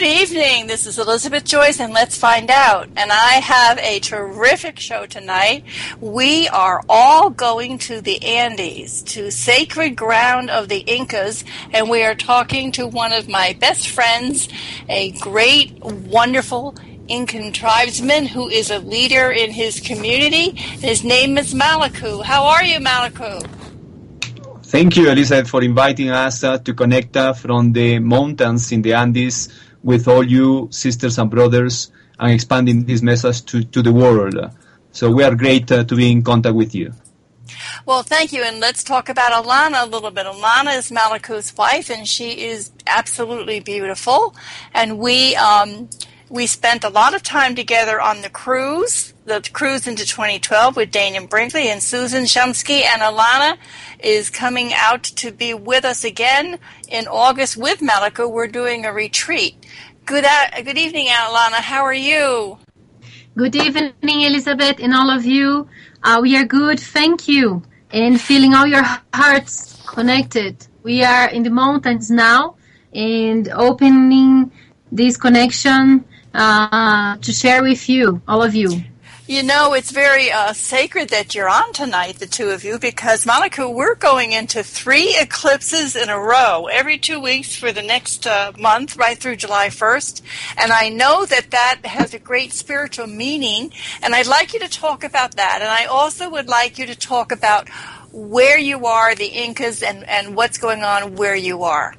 Good evening. This is Elizabeth Joyce, and let's find out. And I have a terrific show tonight. We are all going to the Andes, to sacred ground of the Incas, and we are talking to one of my best friends, a great, wonderful Incan tribesman who is a leader in his community. His name is Malaku. How are you, Malaku? Thank you, Elizabeth, for inviting us to connect from the mountains in the Andes with all you sisters and brothers and expanding this message to the world. So we are great to be in contact with you. Well, thank you, and let's talk about Alana a little bit. Alana is Malaku's wife, and she is absolutely beautiful. And we spent a lot of time together on the cruise into 2012 with Dana Brinkley and Susan Shumsky, and Alana is coming out to be with us again in August with Malaku. We're doing a retreat. Good evening, Alana. How are you? Good evening, Elizabeth, and all of you. We are good, thank you, and feeling all your hearts connected. We are in the mountains now and opening this connection to share with you, all of you. You know, it's very sacred that you're on tonight, the two of you, because, Malaku, we're going into 3 eclipses in a row, every 2 weeks for the next month, right through July 1st. And I know that has a great spiritual meaning, and I'd like you to talk about that. And I also would like you to talk about where you are, the Incas, and what's going on where you are.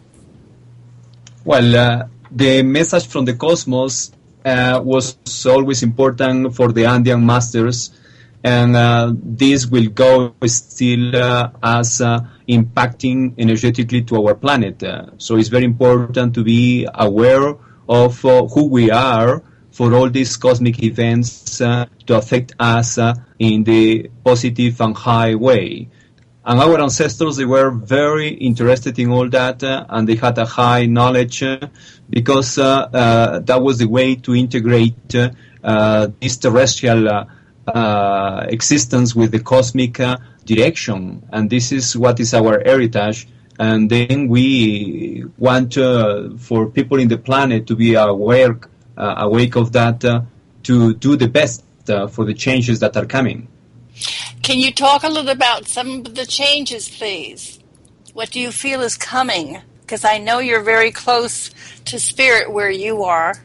Well, the message from the cosmos was always important for the Andean masters, and this will go still as impacting energetically to our planet. So it's very important to be aware of who we are for all these cosmic events to affect us in the positive and high way. And our ancestors, they were very interested in all that, and they had a high knowledge because that was the way to integrate this terrestrial existence with the cosmic direction. And this is what is our heritage. And then we want for people in the planet to be awake of that, to do the best for the changes that are coming. Can you talk a little about some of the changes, please? What do you feel is coming? Because I know you're very close to spirit where you are.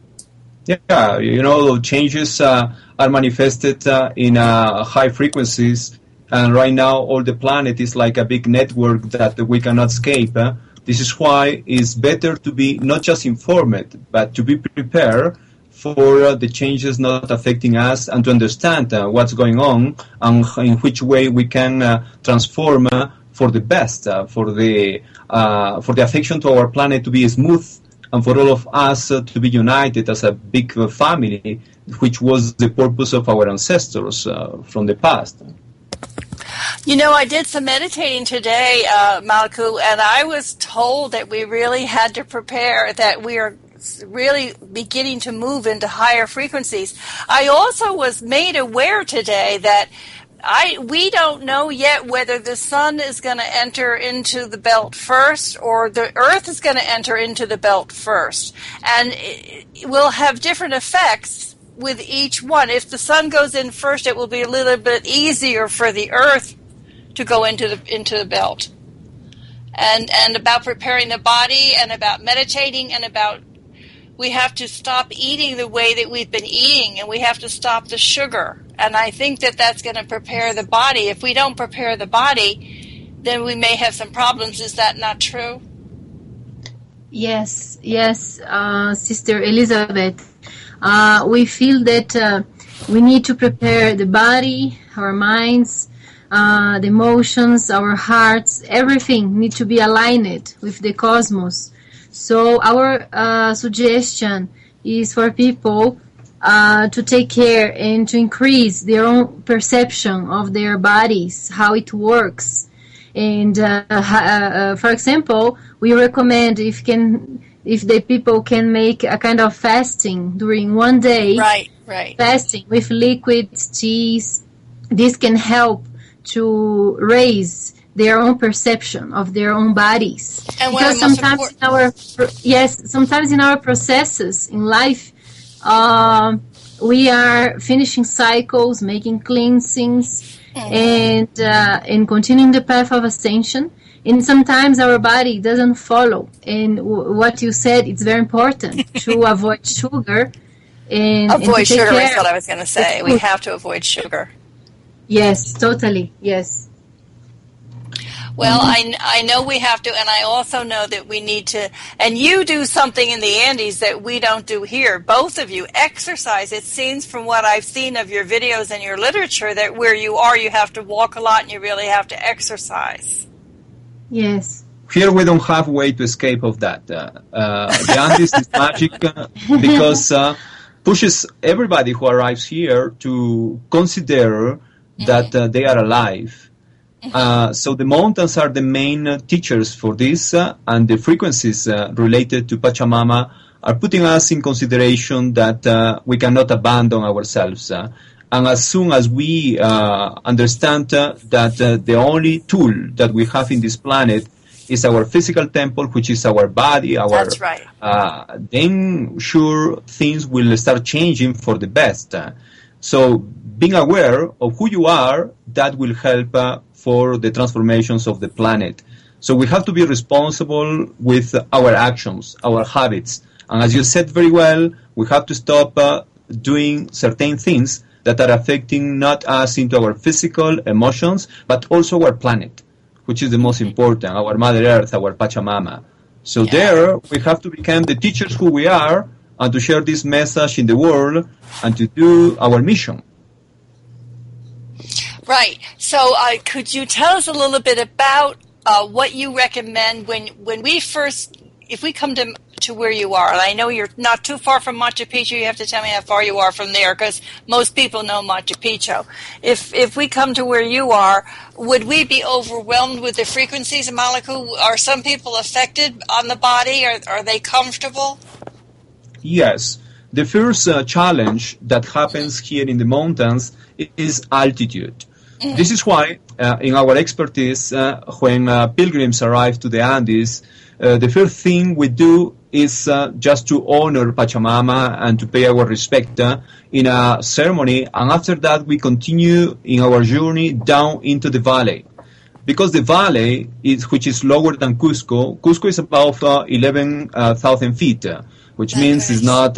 Yeah, you know, changes are manifested in high frequencies, and right now all the planet is like a big network that we cannot escape. This is why it's better to be not just informed, but to be prepared for the changes not affecting us, and to understand what's going on and in which way we can transform for the best, for the affection to our planet to be smooth, and for all of us to be united as a big family, which was the purpose of our ancestors from the past. You know, I did some meditating today, Malaku, and I was told that we really had to prepare, that we are really beginning to move into higher frequencies. I also was made aware today that we don't know yet whether the sun is going to enter into the belt first or the earth is going to enter into the belt first. And it will have different effects with each one. If the sun goes in first, it will be a little bit easier for the earth to go into the belt. And about preparing the body, and about meditating, and about we have to stop eating the way that we've been eating, and we have to stop the sugar. And I think that that's going to prepare the body. If we don't prepare the body, then we may have some problems. Is that not true? Yes, Sister Elizabeth. We feel that we need to prepare the body, our minds, the emotions, our hearts, everything need to be aligned with the cosmos. So our suggestion is for people to take care and to increase their own perception of their bodies, how it works. And for example, we recommend if the people can make a kind of fasting during one day, right, fasting with liquids, teas. This can help to raise their own perception of their own bodies. And because sometimes in our processes in life, we are finishing cycles, making cleansings, and continuing the path of ascension. And sometimes our body doesn't follow. And what you said, it's very important to avoid sugar. Avoid sugar is what I was going to say. We have to avoid sugar. Yes, totally. Yes. Well, I know we have to, and I also know that we need to, and you do something in the Andes that we don't do here. Both of you exercise. It seems from what I've seen of your videos and your literature that where you are, you have to walk a lot and you really have to exercise. Yes. Here we don't have a way to escape of that. The Andes is magic because pushes everybody who arrives here to consider that they are alive. So the mountains are the main teachers for this, and the frequencies related to Pachamama are putting us in consideration that we cannot abandon ourselves. And as soon as we understand that the only tool that we have in this planet is our physical temple, which is our body, That's right. Then sure things will start changing for the best. So being aware of who you are, that will help for the transformations of the planet. So we have to be responsible with our actions, our habits. And as you said very well, we have to stop doing certain things that are affecting not us into our physical emotions, but also our planet, which is the most important, our Mother Earth, our Pachamama. So there we have to become the teachers who we are and to share this message in the world and to do our mission. Right. So could you tell us a little bit about what you recommend when we first, if we come to where you are, and I know you're not too far from Machu Picchu, you have to tell me how far you are from there, because most people know Machu Picchu. If we come to where you are, would we be overwhelmed with the frequencies of Malaku? Are some people affected on the body? Are they comfortable? Yes. The first challenge that happens here in the mountains is altitude. This is why, in our expertise, when pilgrims arrive to the Andes, the first thing we do is just to honor Pachamama and to pay our respect in a ceremony, and after that we continue in our journey down into the valley. Because the valley, which is lower than Cusco, Cusco is about 11,000 feet, which means it's not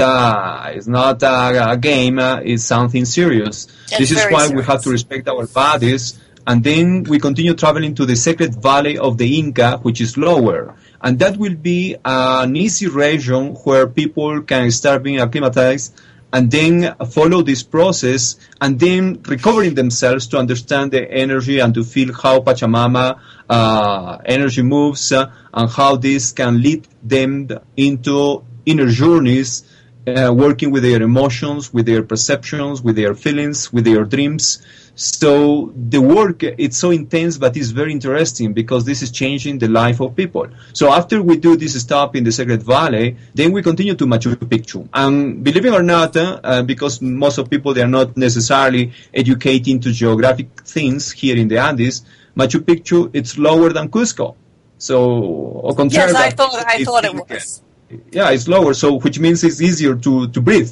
a game, it's something serious. This is why we have to respect our bodies, and then we continue traveling to the sacred valley of the Inca, which is lower. And that will be an easy region where people can start being acclimatized and then follow this process and then recovering themselves to understand the energy and to feel how Pachamama energy moves and how this can lead them into inner journeys, working with their emotions, with their perceptions, with their feelings, with their dreams. So the work, it's so intense, but it's very interesting because this is changing the life of people. So after we do this stop in the Sacred Valley, then we continue to Machu Picchu. And believe it or not, because most of people, they are not necessarily educated into geographic things here in the Andes, Machu Picchu, it's lower than Cusco. So, or contrary, yes, I thought it was. Yeah, it's lower, so which means it's easier to breathe.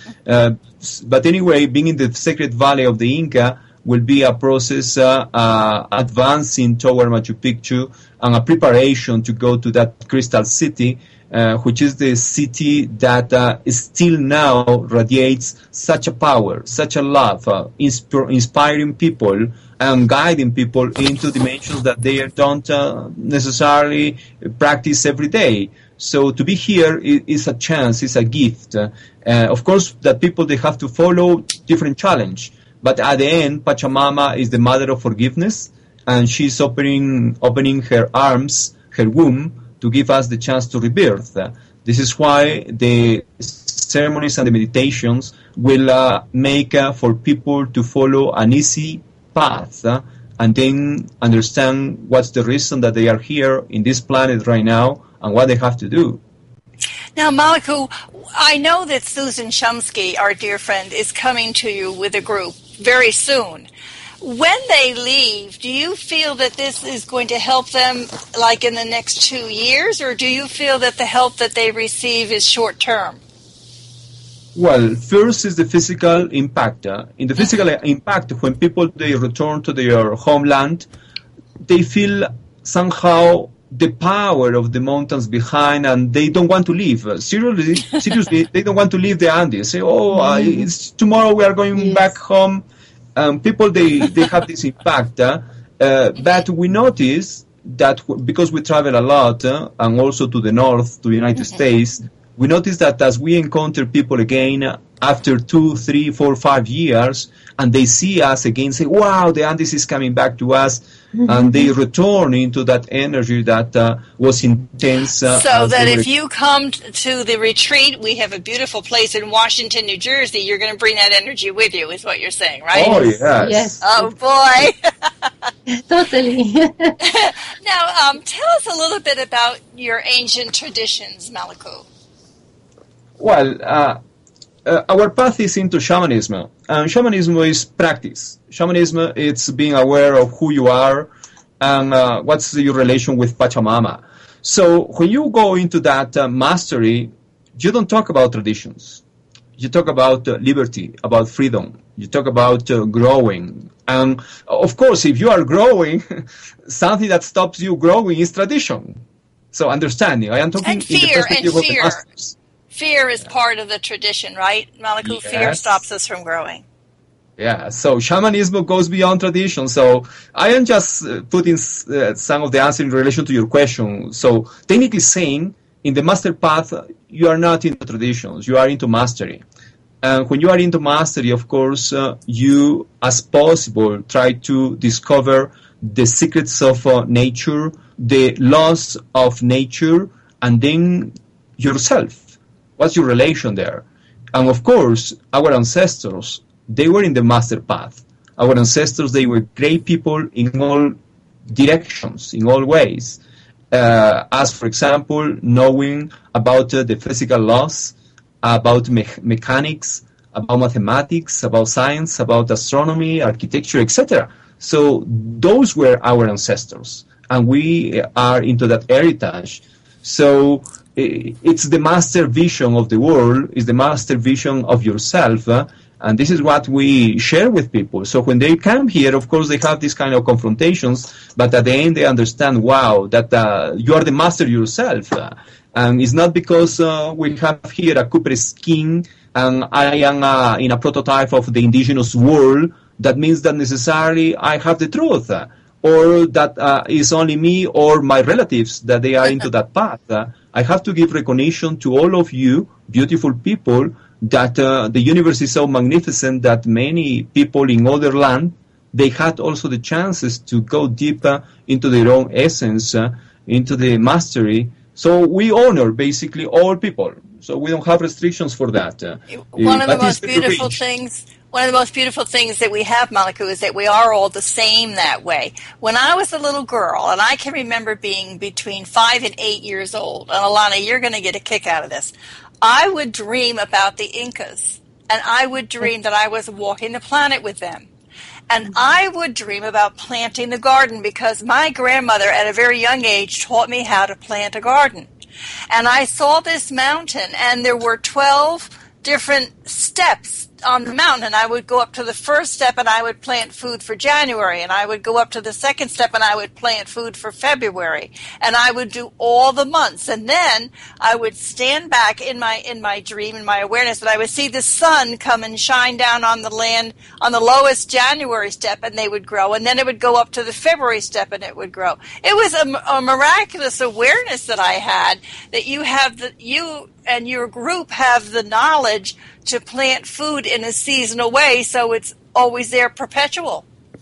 But anyway, being in the Sacred Valley of the Inca will be a process advancing toward Machu Picchu and a preparation to go to that crystal city, which is the city that still now radiates such a power, such a love, inspiring people and guiding people into dimensions that they don't necessarily practice every day. So to be here is a chance, is a gift. Of course, that people, they have to follow different challenge. But at the end, Pachamama is the mother of forgiveness, and she's opening her arms, her womb, to give us the chance to rebirth. This is why the ceremonies and the meditations will make for people to follow an easy path and then understand what's the reason that they are here in this planet right now and what they have to do. Now, Malaku, I know that Susan Shumsky, our dear friend, is coming to you with a group very soon. When they leave, do you feel that this is going to help them like in the next 2 years, or do you feel that the help that they receive is short term? Well, first is the physical impact. In the physical impact, when people they return to their homeland, they feel somehow the power of the mountains behind, and they don't want to leave. Seriously, they don't want to leave the Andes. Say, it's tomorrow we are going back home. People, they have this impact. But we notice that because we travel a lot, and also to the north, to the United States, we notice that as we encounter people again after 2, 3, 4, 5 years, and they see us again, say, wow, the Andes is coming back to us, and they return into that energy that was intense. So that if you come to the retreat, we have a beautiful place in Washington, New Jersey, you're going to bring that energy with you, is what you're saying, right? Oh, yes. Yes. Oh, boy. Totally. Now, tell us a little bit about your ancient traditions, Malaku. Well, our path is into shamanism, and shamanism is practice. Shamanism, it's being aware of who you are and what's your relation with Pachamama. So when you go into that mastery, you don't talk about traditions. You talk about liberty, about freedom. You talk about growing. And of course, if you are growing, something that stops you growing is tradition. So understanding. I am talking And fear, in the perspective of the masters. Fear is part of the tradition, right, Malaku? Yes. Fear stops us from growing. Yeah, so shamanism goes beyond tradition. So I am just putting some of the answer in relation to your question. So technically saying, in the master path, you are not into traditions, you are into mastery. And when you are into mastery, of course, you, as possible, try to discover the secrets of nature, the laws of nature, and then yourself. What's your relation there? And of course, our ancestors, they were in the master path. Our ancestors, they were great people in all directions, in all ways. As, for example, knowing about the physical laws, about mechanics, about mathematics, about science, about astronomy, architecture, etc. So those were our ancestors, and we are into that heritage. So it's the master vision of the world, it's the master vision of yourself, and this is what we share with people. So when they come here, of course, they have these kind of confrontations, but at the end they understand, wow, that you are the master yourself. And it's not because we have here a copper skin and I am in a prototype of the indigenous world, that means that necessarily I have the truth. Or that is only me or my relatives that they are into that path. I have to give recognition to all of you, beautiful people, that the universe is so magnificent that many people in other land, they had also the chances to go deeper into their own essence, into the mastery. So we honor basically all people. So we don't have restrictions for that. One of the most beautiful things that we have, Malaku, is that we are all the same that way. When I was a little girl, and I can remember being between 5 and 8 years old, and Alana, you're going to get a kick out of this, I would dream about the Incas, and I would dream that I was walking the planet with them. And I would dream about planting the garden because my grandmother at a very young age taught me how to plant a garden. And I saw this mountain, and there were 12 different steps on the mountain, and I would go up to the first step and I would plant food for January, and I would go up to the second step and I would plant food for February, and I would do all the months, and then I would stand back in my dream, in my awareness, and I would see the sun come and shine down on the land on the lowest January step, and they would grow, and then it would go up to the February step and it would grow. It was a miraculous awareness that I had, that you and your group have the knowledge to plant food in a seasonal way, so it's always there, perpetual.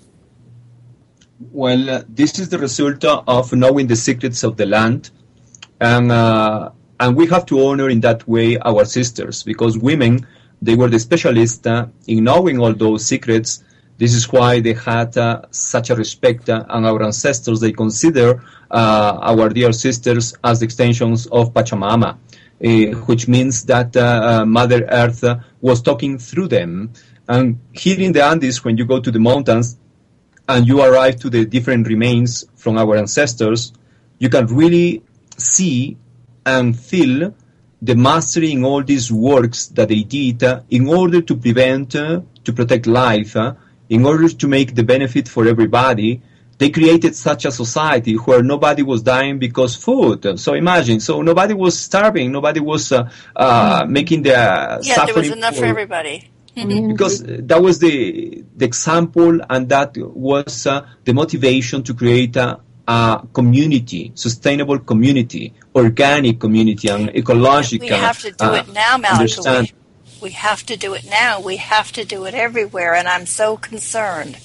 Well, this is the result of knowing the secrets of the land, and we have to honor in that way our sisters, because women, they were the specialists in knowing all those secrets. This is why they had such a respect, and our ancestors, they consider our dear sisters as extensions of Pachamama. Which means that Mother Earth was talking through them. And here in the Andes, when you go to the mountains, and you arrive to the different remains from our ancestors, you can really see and feel the mastery in all these works that they did in order to to protect life, in order to make the benefit for everybody. They created such a society where nobody was dying because food. So imagine, so nobody was starving, nobody was making the suffering. There was enough for everybody. Because that was the example, and that was the motivation to create a community, sustainable community, organic community, and ecological. We have to do it now, Malachi. We have to do it now. We have to do it everywhere, and I'm so concerned.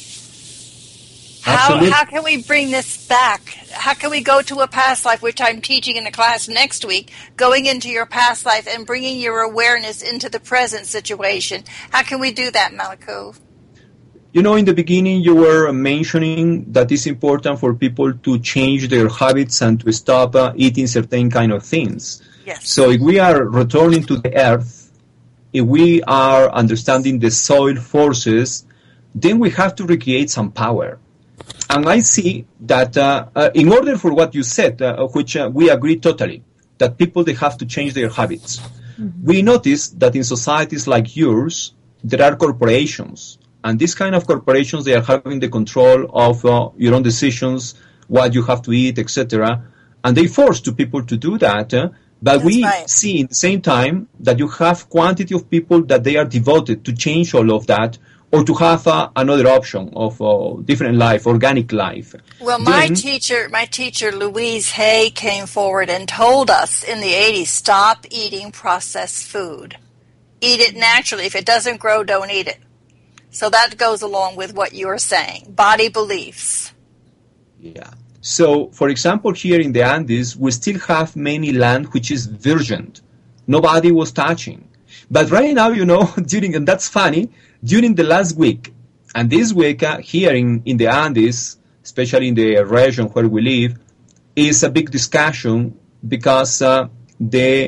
How can we bring this back? How can we go to a past life, which I'm teaching in a class next week, going into your past life and bringing your awareness into the present situation? How can we do that, Malachi? You know, in the beginning you were mentioning that it's important for people to change their habits and to stop eating certain kind of things. Yes. So if we are returning to the earth, if we are understanding the soil forces, then we have to recreate some power. And I see that in order for what you said, which we agree totally, that people, they have to change their habits. Mm-hmm. We notice that in societies like yours, there are corporations. And these kind of corporations, they are having the control of your own decisions, what you have to eat, etc. And they force people to do that. But That's we right. see in the same time that you have quantity of people that they are devoted to change all of that, or to have another option of different life, organic life. Well, my teacher, Louise Hay, came forward and told us in the 80s, stop eating processed food. Eat it naturally. If it doesn't grow, don't eat it. So that goes along with what you're saying, body beliefs. Yeah. So, for example, here in the Andes, we still have many land which is virgin. Nobody was touching. But right now, you know, and that's funny, during the last week, and this week here in the Andes, especially in the region where we live, is a big discussion because the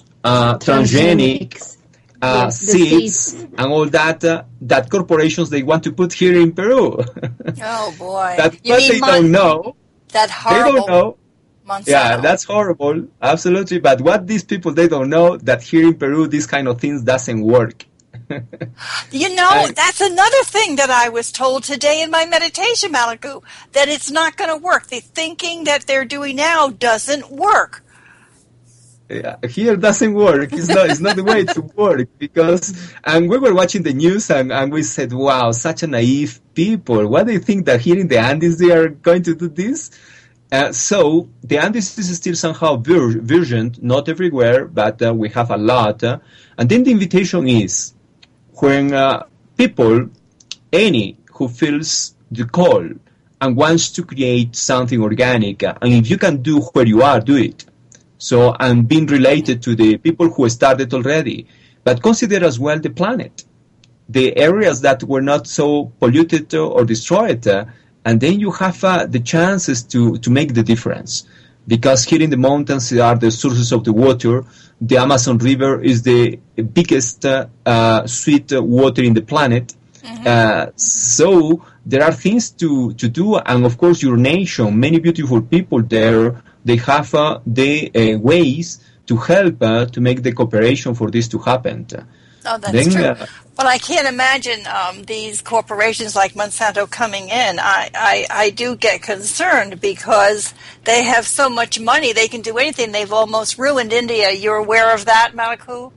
transgenic seeds and all that, that corporations, they want to put here in Peru. Oh, boy. But they don't know. That horrible. They don't know. Monsanto. Yeah, that's horrible. Absolutely. But what these people, they don't know that here in Peru, these kind of things doesn't work. You know, that's another thing that I was told today in my meditation, Malachi, that it's not going to work. The thinking that they're doing now doesn't work. Yeah, here doesn't work. It's not the way to work, because, and we were watching the news and we said, wow, such a naive people. Why do you think that here in the Andes they are going to do this? So the Andes is still somehow virgin, not everywhere, but we have a lot. And then the invitation is, when people, any who feels the call and wants to create something organic, and if you can do where you are, do it. So, and being related to the people who started already, but consider as well the planet, the areas that were not so polluted or destroyed, and then you have the chances to make the difference. Because here in the mountains are the sources of the water. The Amazon River is the biggest sweet water in the planet. Mm-hmm. So there are things to do, and of course your nation, many beautiful people there, they have the ways to help to make the cooperation for this to happen. Oh, that's true. Well, I can't imagine these corporations like Monsanto coming in. I do get concerned because they have so much money. They can do anything. They've almost ruined India. You're aware of that, Malachi?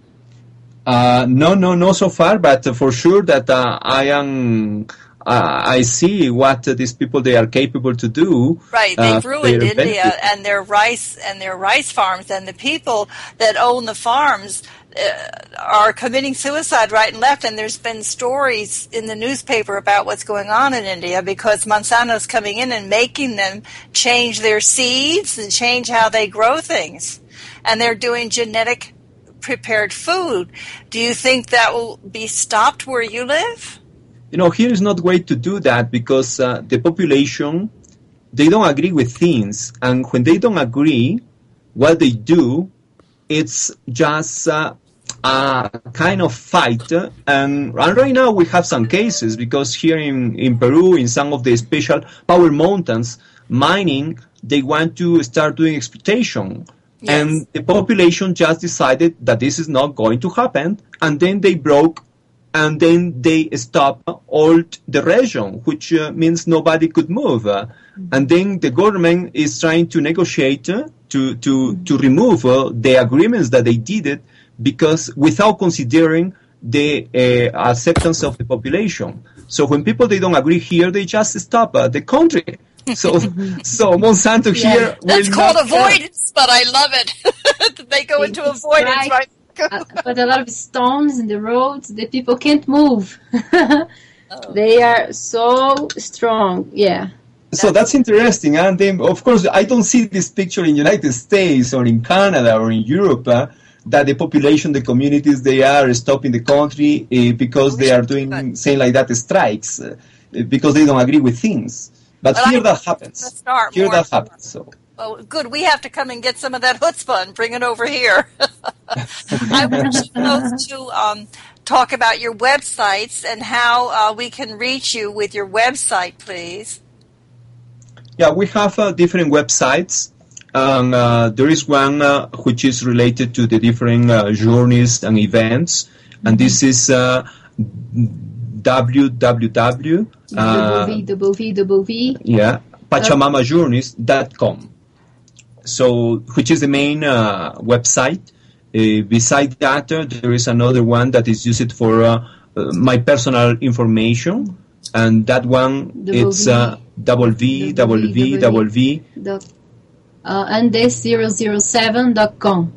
No, so far. But for sure that I see what these people, they are capable to do. Right, they've ruined India and their rice farms, and the people that own the farms are committing suicide right and left. And there's been stories in the newspaper about what's going on in India because Monsanto's coming in and making them change their seeds and change how they grow things. And they're doing genetic prepared food. Do you think that will be stopped where you live? You know, here is not way to do that because the population, they don't agree with things. And when they don't agree, what they do, it's just a kind of fight, and right now we have some cases because here in Peru, in some of the special power mountains, mining, they want to start doing exploitation. Yes. And the population just decided that this is not going to happen, and then they broke, and then they stopped all the region, which means nobody could move. And then the government is trying to negotiate to remove the agreements that they did it, because without considering the acceptance of the population. So when people, they don't agree here, they just stop the country. So Monsanto here. That's called avoidance, but I love it. They go into avoidance, right? But a lot of stones in the roads, the people can't move. They are so strong, yeah. So that's interesting. And then, of course, I don't see this picture in United States or in Canada or in Europe, that the population, the communities, they are stopping the country because they are doing, saying like that, strikes, because they don't agree with things. But here that happens. Here that happens. So. Well, good. We have to come and get some of that chutzpah and bring it over here. I want you both to talk about your websites and how we can reach you with your website, please. Yeah, we have different websites. There is one which is related to the different journeys and events, and this is pachamamajourneys.com. So, which is the main website. Beside that, there is another one that is used for my personal information, and that one it's www. Andes007.com.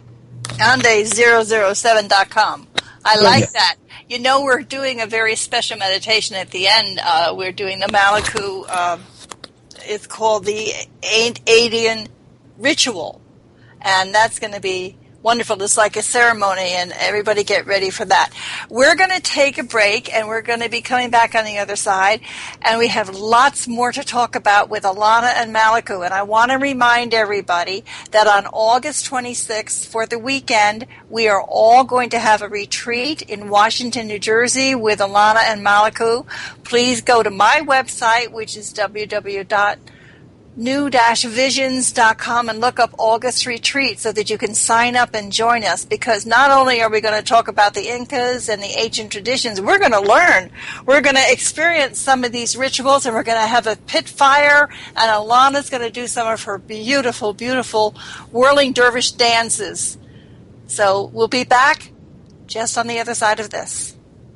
Andes007.com. I like that. You know, we're doing a very special meditation at the end. We're doing the Malaku. It's called the Adian Ritual. And that's going to be wonderful. It's like a ceremony, and everybody get ready for that. We're going to take a break, and we're going to be coming back on the other side, and we have lots more to talk about with Alana and Malaku. And I want to remind everybody that on August 26th, for the weekend, we are all going to have a retreat in Washington, New Jersey with Alana and Malaku. Please go to my website, which is www.new-visions.com, and look up August Retreat so that you can sign up and join us, because not only are we going to talk about the Incas and the ancient traditions, we're going to learn. We're going to experience some of these rituals, and we're going to have a pit fire, and Alana's going to do some of her beautiful, beautiful whirling dervish dances. So we'll be back just on the other side of this.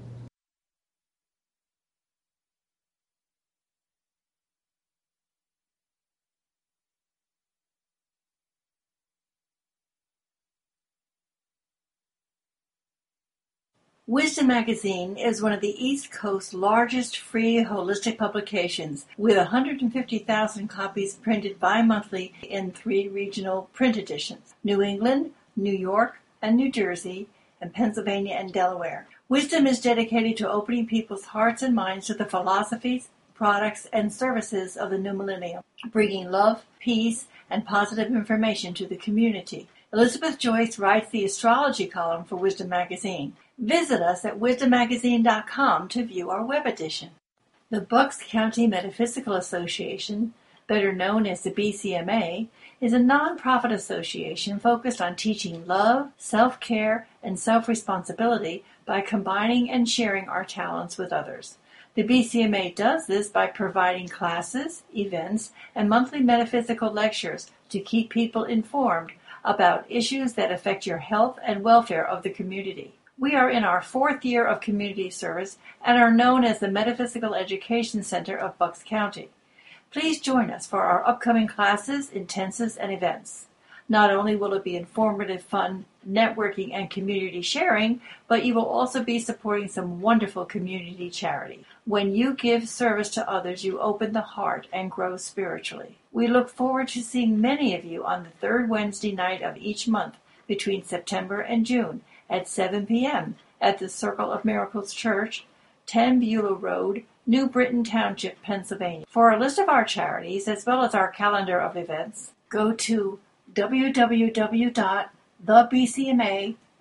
Wisdom Magazine is one of the East Coast's largest free holistic publications, with 150,000 copies printed bi-monthly in 3 regional print editions: New England, New York, and New Jersey, and Pennsylvania and Delaware. Wisdom is dedicated to opening people's hearts and minds to the philosophies, products, and services of the new millennium, bringing love, peace, and positive information to the community. Elizabeth Joyce writes the astrology column for Wisdom Magazine. Visit us at wisdommagazine.com to view our web edition. The Bucks County Metaphysical Association, better known as the BCMA, is a non-profit association focused on teaching love, self-care, and self-responsibility by combining and sharing our talents with others. The BCMA does this by providing classes, events, and monthly metaphysical lectures to keep people informed about issues that affect your health and welfare of the community. We are in our 4th year of community service and are known as the Metaphysical Education Center of Bucks County. Please join us for our upcoming classes, intensives, and events. Not only will it be informative, fun, networking, and community sharing, but you will also be supporting some wonderful community charity. When you give service to others, you open the heart and grow spiritually. We look forward to seeing many of you on the 3rd Wednesday night of each month between September and June at 7 p.m. at the Circle of Miracles Church, 10 Beulah Road, New Britain Township, Pennsylvania. For a list of our charities, as well as our calendar of events, go to www.thebcma.org.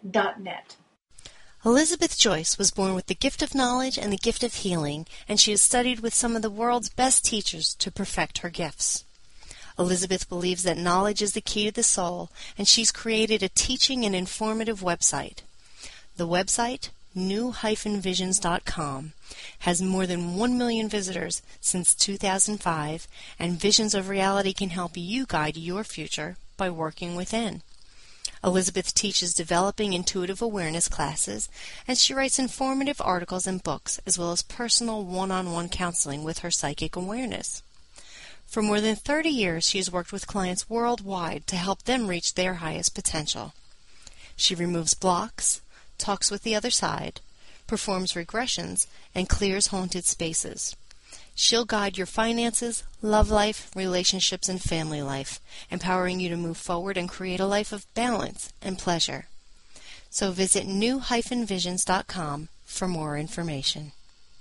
www.newhifenvisions.net. Elizabeth Joyce was born with the gift of knowledge and the gift of healing, and she has studied with some of the world's best teachers to perfect her gifts. Elizabeth believes that knowledge is the key to the soul, and she's created a teaching and informative website. The website, new-visions.com, has more than 1 million visitors since 2005, and Visions of Reality can help you guide your future by working within. Elizabeth teaches developing intuitive awareness classes, and she writes informative articles and books, as well as personal one-on-one counseling with her psychic awareness. For more than 30 years, she has worked with clients worldwide to help them reach their highest potential. She removes blocks, talks with the other side, performs regressions, and clears haunted spaces. She'll guide your finances, love life, relationships, and family life, empowering you to move forward and create a life of balance and pleasure. So visit new-visions.com for more information.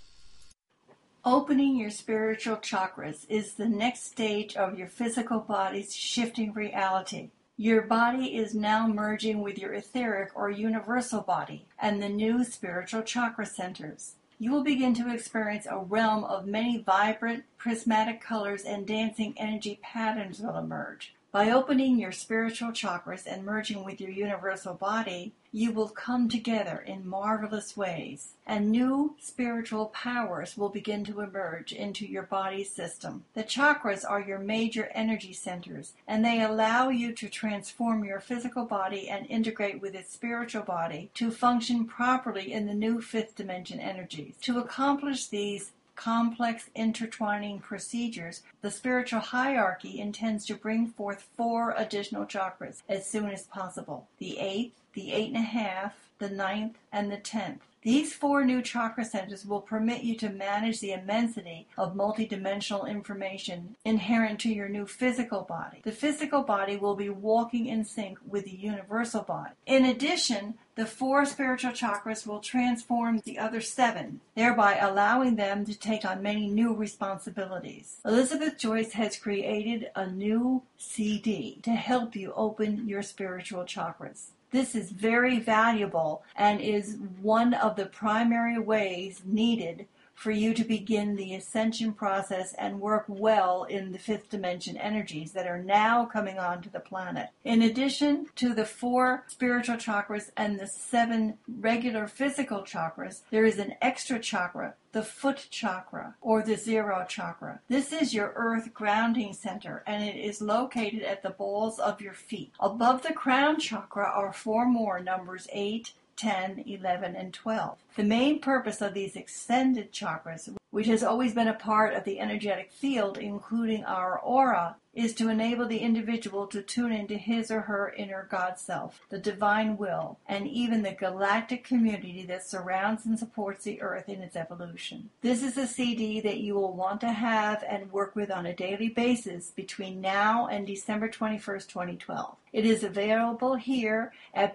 Opening your spiritual chakras is the next stage of your physical body's shifting reality. Your body is now merging with your etheric or universal body and the new spiritual chakra centers. You will begin to experience a realm of many vibrant, prismatic colors, and dancing energy patterns will emerge. By opening your spiritual chakras and merging with your universal body, you will come together in marvelous ways, and new spiritual powers will begin to emerge into your body system. The chakras are your major energy centers, and they allow you to transform your physical body and integrate with its spiritual body to function properly in the new fifth dimension energies. To accomplish these complex intertwining procedures, the spiritual hierarchy intends to bring forth 4 additional chakras as soon as possible: the 8th, the 8.5, the 9th, and the 10th. These 4 new chakra centers will permit you to manage the immensity of multidimensional information inherent to your new physical body. The physical body will be walking in sync with the universal body. In addition, the 4 spiritual chakras will transform the other 7, thereby allowing them to take on many new responsibilities. Elizabeth Joyce has created a new CD to help you open your spiritual chakras. This is very valuable and is one of the primary ways needed for you to begin the ascension process and work well in the fifth dimension energies that are now coming onto the planet. In addition to the 4 spiritual chakras and the 7 regular physical chakras, there is an extra chakra, the foot chakra, or the 0 chakra. This is your earth grounding center, and it is located at the balls of your feet. Above the crown chakra are 4 more numbers: 8, 10, 11, and 12. The main purpose of these extended chakras, which has always been a part of the energetic field, including our aura, is to enable the individual to tune into his or her inner God self, the divine will, and even the galactic community that surrounds and supports the earth in its evolution. This is a CD that you will want to have and work with on a daily basis between now and December 21st, 2012. It is available here at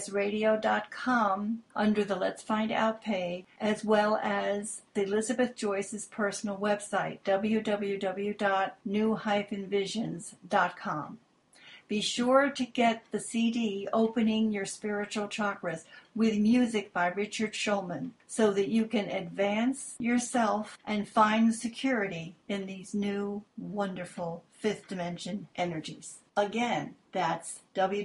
bbsradio.com under the Let's Find Out page, as well as Elizabeth Joyce's personal website, www.new-visions.com. Be sure to get the CD Opening Your Spiritual Chakras with music by Richard Shulman so that you can advance yourself and find security in these new, wonderful fifth dimension energies. Again, that's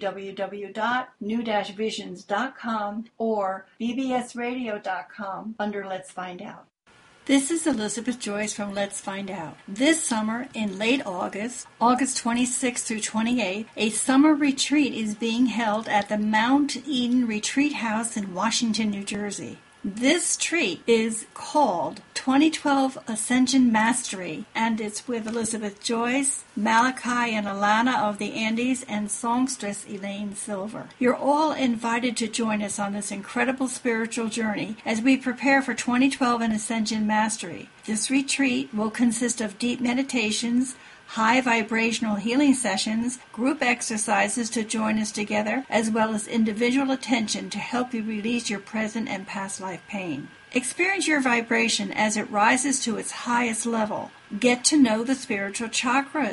www.new-visions.com or bbsradio.com under Let's Find Out. This is Elizabeth Joyce from Let's Find Out. This summer, in late August, August 26th through 28th, a summer retreat is being held at the Mount Eden Retreat House in Washington, New Jersey. This retreat is called 2012 Ascension Mastery, and it's with Elizabeth Joyce, Malachi and Alana of the Andes, and songstress Elaine Silver. You're all invited to join us on this incredible spiritual journey as we prepare for 2012 and Ascension Mastery. This retreat will consist of deep meditations, high vibrational healing sessions, group exercises to join us together, as well as individual attention to help you release your present and past life pain. Experience your vibration as it rises to its highest level. Get to know the spiritual chakras.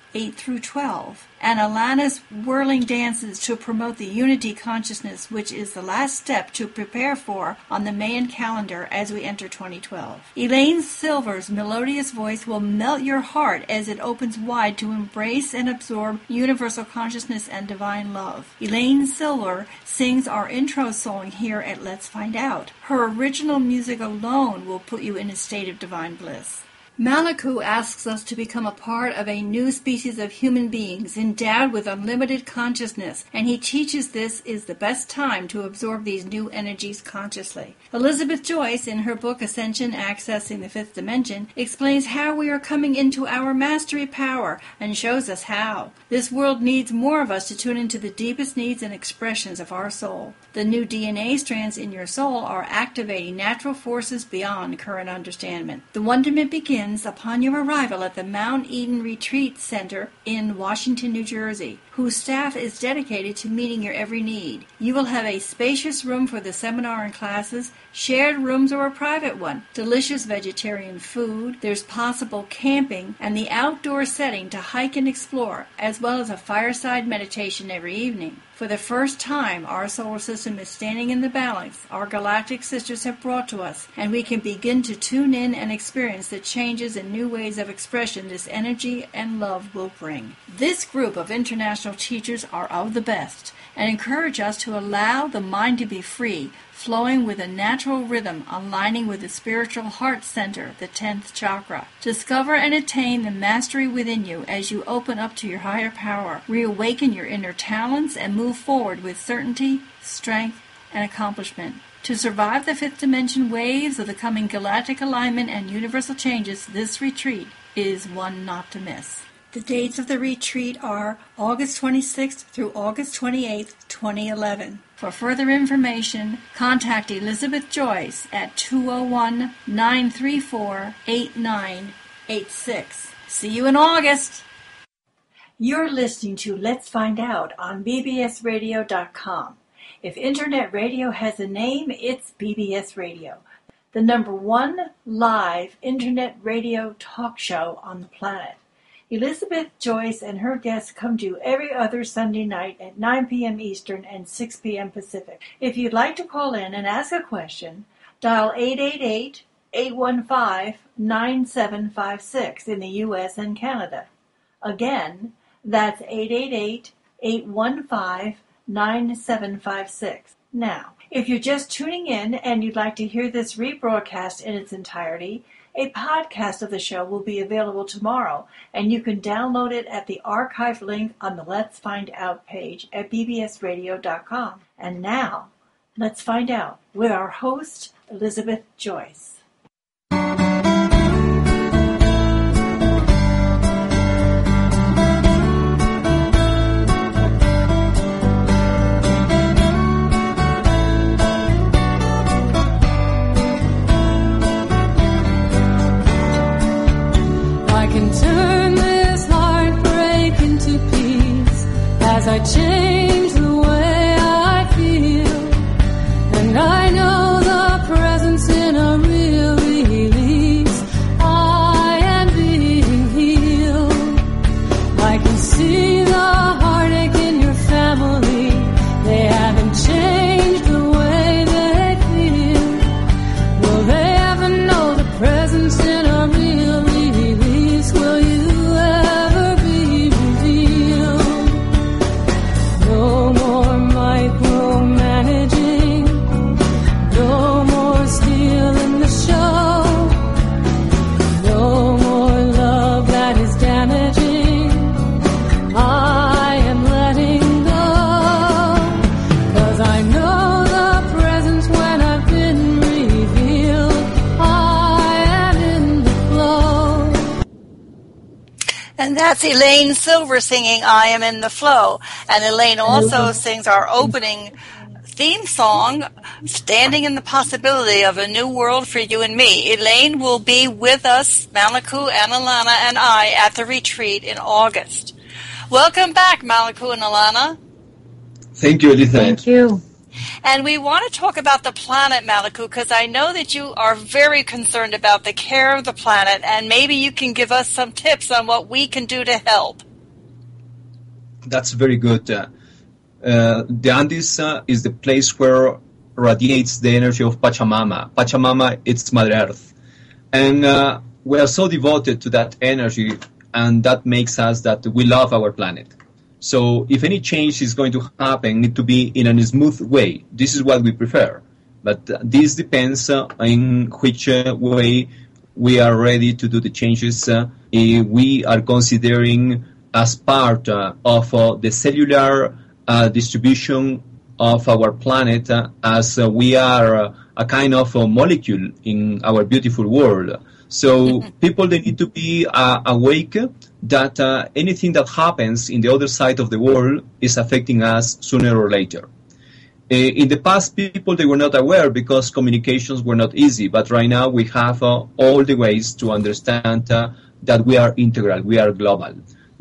8 through 12, and Alana's whirling dances to promote the unity consciousness, which is the last step to prepare for on the Mayan calendar as we enter 2012. Elaine Silver's melodious voice will melt your heart as it opens wide to embrace and absorb universal consciousness and divine love. Elaine Silver sings our intro song here at Let's Find Out. Her original music alone will put you in a state of divine bliss. Malaku asks us to become a part of a new species of human beings endowed with unlimited consciousness, and he teaches this is the best time to absorb these new energies consciously. Elizabeth Joyce, in her book Ascension, Accessing the Fifth Dimension, explains how we are coming into our mastery power and shows us how. This world needs more of us to tune into the deepest needs and expressions of our soul. The new DNA strands in your soul are activating natural forces beyond current understanding. The wonderment begins upon your arrival at the Mount Eden Retreat Center in Washington, New Jersey, whose staff is dedicated to meeting your every need. You will have a spacious room for the seminar and classes, shared rooms or a private one, delicious vegetarian food, there's possible camping, and the outdoor setting to hike and explore, as well as a fireside meditation every evening. For the first time, our solar system is standing in the balance our galactic sisters have brought to us, and we can begin to tune in and experience the changes and new ways of expression this energy and love will bring. This group of international teachers are of the best, and encourage us to allow the mind to be free, flowing with a natural rhythm, aligning with the spiritual heart center, the 10th chakra. Discover and attain the mastery within you as you open up to your higher power, reawaken your inner talents, and move forward with certainty, strength, and accomplishment. To survive the fifth dimension waves of the coming galactic alignment and universal changes, this retreat is one not to miss. The dates of the retreat are August 26th through August 28th, 2011. For further information, contact Elizabeth Joyce at 201-934-8986. See you in August! You're listening to Let's Find Out on bbsradio.com. If Internet radio has a name, it's BBS Radio, the #1 live Internet radio talk show on the planet. Elizabeth Joyce and her guests come to you every other Sunday night at 9 p.m. Eastern and 6 p.m. Pacific. If you'd like to call in and ask a question, dial 888-815-9756 in the U.S. and Canada. Again, that's 888-815-9756. Now, if you're just tuning in and you'd like to hear this rebroadcast in its entirety, a podcast of the show will be available tomorrow, and you can download it at the archive link on the Let's Find Out page at bbsradio.com. And now, let's find out with our host, Elizabeth Joyce. As I change the way I feel, and I know the presence in a real release, I am being healed. I can see the heartache in your family, they haven't changed the way they feel. Will they ever know the presence in a real release? Will you ever be revealed? No more micromanaging, no more stealing the show, no more love that is damaging. I am letting go, 'cause I know the presence when I've been revealed. I am in the flow. And that's Elaine Silver singing I Am in the Flow. And Elaine also sings our opening theme song, Standing in the Possibility of a New World for You and Me. Elaine will be with us, Malaku and Alana and I, at the retreat in August. Welcome back, Malaku and Alana. Thank you, Elizabeth. Thank you. And we want to talk about the planet, Malaku, because I know that you are very concerned about the care of the planet, and maybe you can give us some tips on what we can do to help. That's very good. The Andes is the place where radiates the energy of Pachamama. Pachamama, it's Mother Earth. And we are so devoted to that energy, and that makes us that we love our planet. So if any change is going to happen, it need to be in a smooth way. This is what we prefer. But this depends in which way we are ready to do the changes. We are considering as part of the cellular distribution of our planet as we are a kind of a molecule in our beautiful world. So people, they need to be awake that anything that happens in the other side of the world is affecting us sooner or later. In the past, people, they were not aware because communications were not easy. But right now, we have all the ways to understand that we are integral, we are global.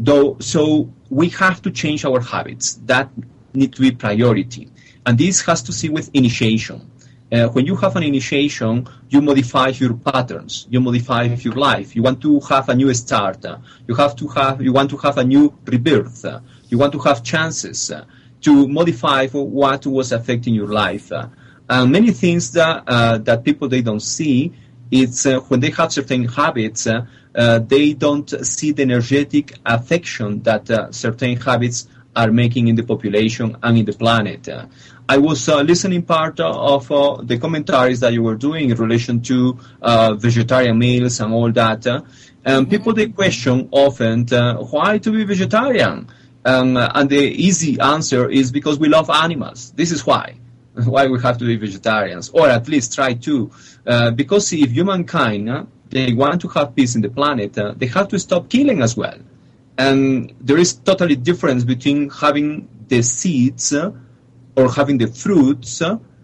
So we have to change our habits. That need to be priority. And this has to see with initiation. When you have an initiation, you modify your patterns, you modify your life. You want to have a new start. You want to have a new rebirth. You want to have chances to modify what was affecting your life. Many things that people, they don't see, it's when they have certain habits, they don't see the energetic affection that certain habits are making in the population and in the planet. I was listening part of the commentaries that you were doing in relation to vegetarian meals and all that. And people, they question often, why to be vegetarian? And the easy answer is because we love animals. This is why we have to be vegetarians, or at least try to. Because if humankind, they want to have peace in the planet, they have to stop killing as well. And there is totally difference between having the seeds or having the fruits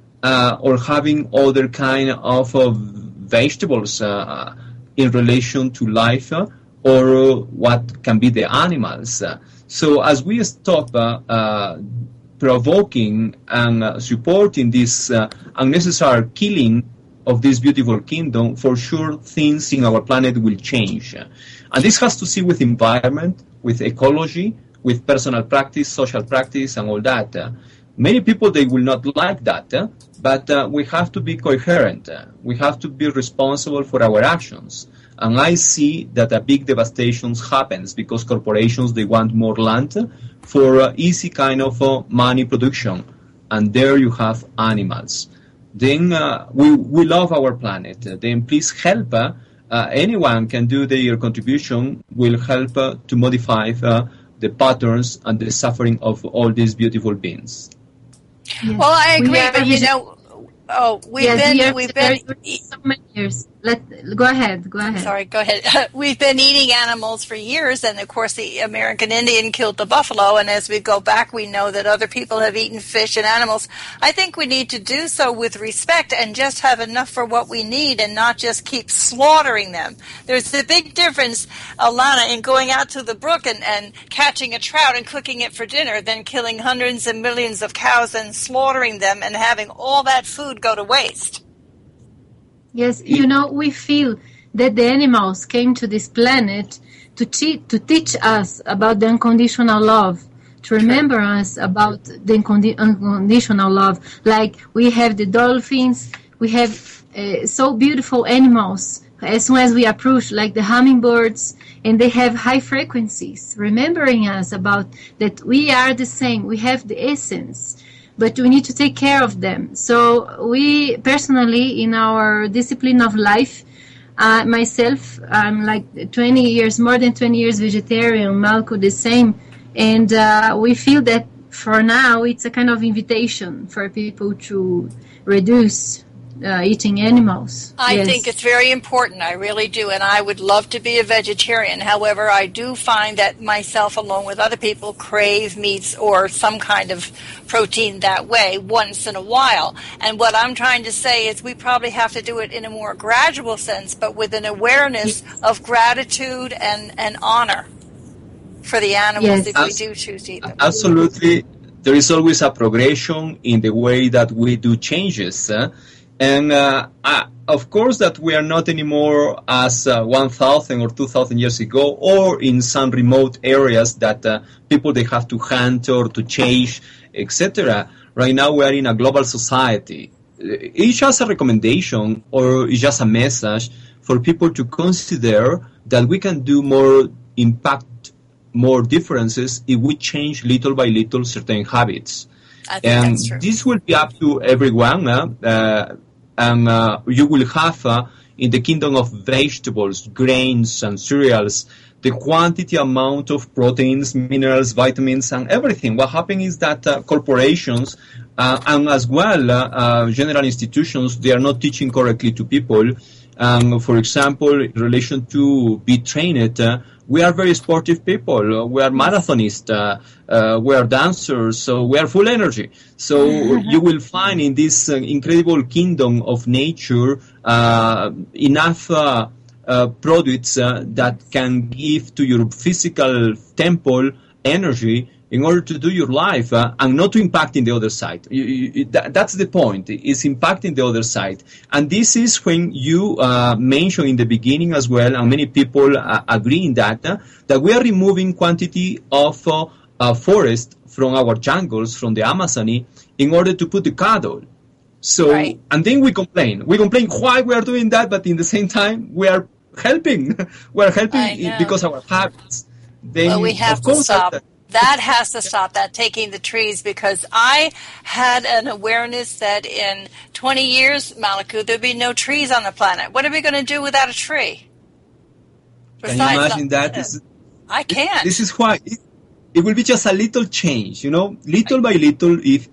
or having other kind of vegetables in relation to life or what can be the animals. So as we stop provoking and supporting this unnecessary killing of this beautiful kingdom, for sure things in our planet will change. And this has to see with environment, with ecology, with personal practice, social practice, and all that. Many people, they will not like that, but we have to be coherent. We have to be responsible for our actions. And I see that a big devastation happens because corporations, they want more land for easy kind of money production. And there you have animals. Then we love our planet. Then please help. Anyone can do their contribution, will help to modify the patterns and the suffering of all these beautiful beings. Yes. Well, I agree, but we've been so many years. Go ahead. Sorry, go ahead. We've been eating animals for years, and of course the American Indian killed the buffalo, and as we go back, we know that other people have eaten fish and animals. I think we need to do so with respect and just have enough for what we need and not just keep slaughtering them. There's a big difference, Alana, in going out to the brook and catching a trout and cooking it for dinner than killing hundreds and millions of cows and slaughtering them and having all that food go to waste. Yes, we feel that the animals came to this planet to teach us about the unconditional love, to remember us about the unconditional love. Like we have the dolphins, we have so beautiful animals as soon as we approach, like the hummingbirds, and they have high frequencies, remembering us about that we are the same, we have the essence. But we need to take care of them. So we personally, in our discipline of life, myself, I'm like more than 20 years vegetarian, Malco the same. And we feel that for now, it's a kind of invitation for people to reduce eating animals. I think it's very important. I really do. And I would love to be a vegetarian. However, I do find that myself, along with other people, crave meats or some kind of protein that way once in a while. And what I'm trying to say is we probably have to do it in a more gradual sense, but with an awareness of gratitude and honor for the animals if we do choose to eat them. Absolutely. There is always a progression in the way that we do changes. And of course that we are not anymore as 1,000 or 2,000 years ago, or in some remote areas that people they have to hunt or to chase, etc. Right now we are in a global society. It's just a recommendation or it's just a message for people to consider that we can do more impact, more differences if we change little by little certain habits. I think And that's true. this will be up to everyone, and you will have in the kingdom of vegetables, grains, and cereals, the quantity amount of proteins, minerals, vitamins, and everything. What happens is that corporations and as well general institutions, they are not teaching correctly to people. For example, in relation to be trained, we are very sportive people. We are marathonists. We are dancers. So we are full energy. So you will find in this incredible kingdom of nature enough products that can give to your physical temple energy in order to do your life and not to impact in the other side. That's the point, is impacting the other side. And this is when you mentioned in the beginning as well, and many people agree in that, that we are removing quantity of forest from our jungles, from the Amazon, in order to put the cattle. So, Right. and then we complain. We complain why we are doing that, but in the same time, we are helping. We are helping I know. because of our habits. Then, Well, we have of to course, stop. That has to stop, that taking the trees, because I had an awareness that in 20 years, Malaku, there'd be no trees on the planet. What are we going to do without a tree? Can you imagine that? I can't. This is why it will be just a little change, little by little. If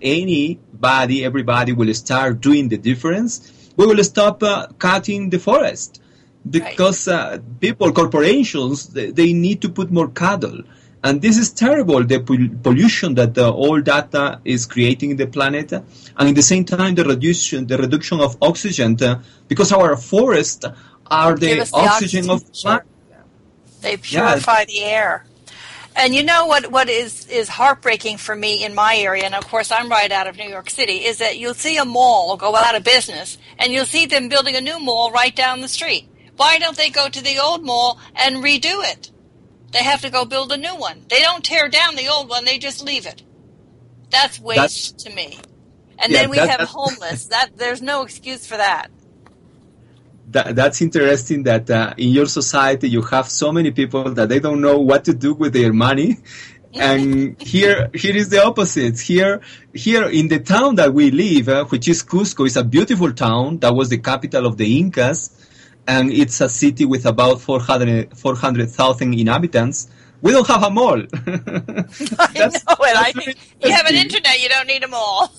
everybody will start doing the difference, we will stop cutting the forest, because people, corporations, they need to put more cattle. And this is terrible, the pollution that all that is creating in the planet, and at the same time the reduction of oxygen, because our forests are Give the us oxygen of the Sure. planet. They purify the air. And you know what is heartbreaking for me in my area, and of course I'm right out of New York City, is that you'll see a mall go out of business, and you'll see them building a new mall right down the street. Why don't they go to the old mall and redo it? They have to go build a new one. They don't tear down the old one, they just leave it. That's waste to me. And then we have homeless. There's no excuse for that. That's interesting that in your society you have so many people that they don't know what to do with their money. And here is the opposite. Here in the town that we live, which is Cusco, is a beautiful town that was the capital of the Incas. And it's a city with about 400,000 inhabitants. We don't have a mall. I know it. I think you have an internet, you don't need a mall.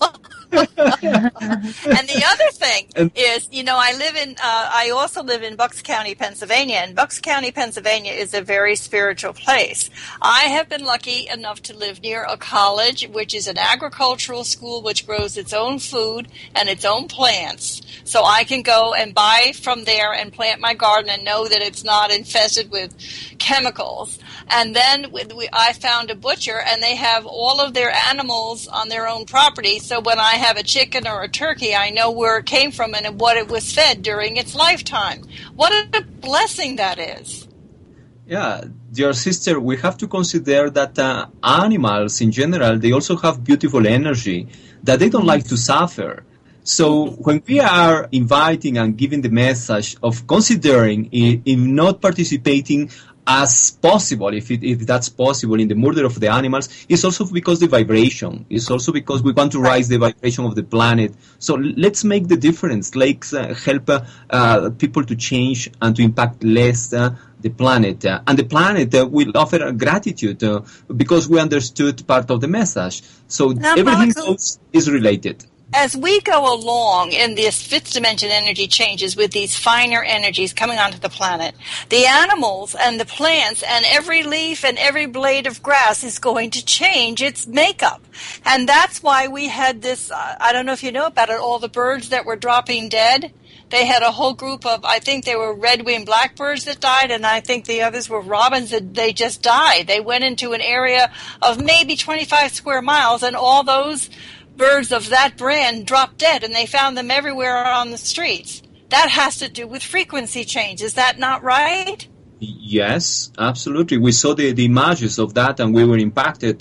And the other thing is, I also live in Bucks County, Pennsylvania, and Bucks County, Pennsylvania is a very spiritual place. I have been lucky enough to live near a college, which is an agricultural school which grows its own food and its own plants. So I can go and buy from there and plant my garden and know that it's not infested with chemicals. And then I found a butcher, and they have all of their animals on their own property. So when I have a chicken or a turkey, I know where it came from and what it was fed during its lifetime. What a blessing that is. Yeah, dear sister, we have to consider that animals in general, they also have beautiful energy, that they don't like to suffer. So when we are inviting and giving the message of considering in not participating as possible, if that's possible, in the murder of the animals, it's also because the vibration. It's also because we want to raise the vibration of the planet. So let's make the difference. Let's help people to change and to impact less the planet. And the planet will offer gratitude because we understood part of the message. So now, everything Malaku, else is related. As we go along in this fifth dimension energy changes with these finer energies coming onto the planet, the animals and the plants and every leaf and every blade of grass is going to change its makeup. And that's why we had this, I don't know if you know about it, all the birds that were dropping dead. They had a whole group of, I think they were red-winged blackbirds that died, and I think the others were robins that they just died. They went into an area of maybe 25 square miles, and all those birds of that brand dropped dead, and they found them everywhere on the streets. That has to do with frequency change. Is that not right? Yes, absolutely. We saw the images of that, and we were impacted.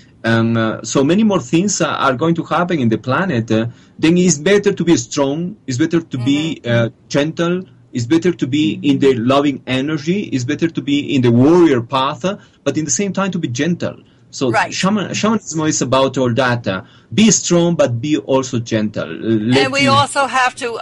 So many more things are going to happen in the planet. Then it's better to be strong. It's better to be gentle. It's better to be in the loving energy. It's better to be in the warrior path, but in the same time to be gentle. So shamanism is about all that. Be strong, but be also gentle. And we also have to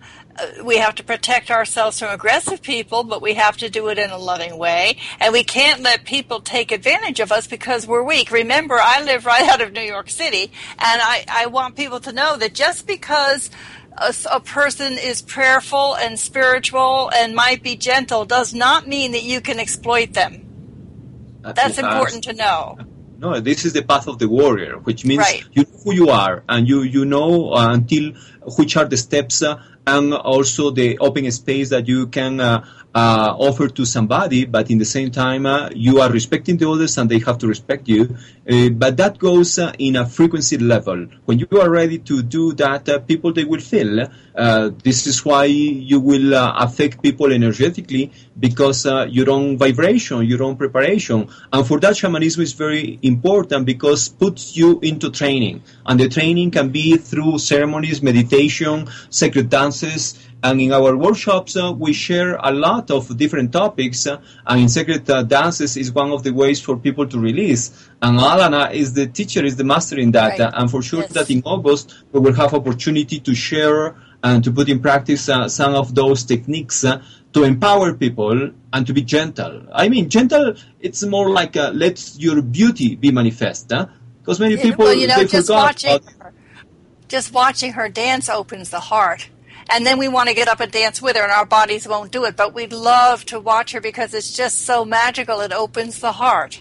protect ourselves from aggressive people, but we have to do it in a loving way. And we can't let people take advantage of us because we're weak. Remember, I live right out of New York City, and I want people to know that just because a person is prayerful and spiritual and might be gentle does not mean that you can exploit them. That's important to know. No, this is the path of the warrior, which means right. You know who you are, and you know until which are the steps and also the open space that you can offer to somebody, but in the same time you are respecting the others and they have to respect you. But that goes in a frequency level. When you are ready to do that, people, they will feel. This is why you will affect people energetically, because your own vibration, your own preparation. And for that, shamanism is very important because it puts you into training. And the training can be through ceremonies, meditation, sacred dances. And in our workshops, we share a lot of different topics. And in sacred dances is one of the ways for people to release. And Alana is the teacher, is the master in that. Right. And for sure that in August, we will have opportunity to share and to put in practice some of those techniques to empower people and to be gentle. I mean, gentle, it's more like let your beauty be manifest. Because many people, they forgot. Just watching her dance opens the heart. And then we want to get up and dance with her, and our bodies won't do it. But we'd love to watch her because it's just so magical. It opens the heart.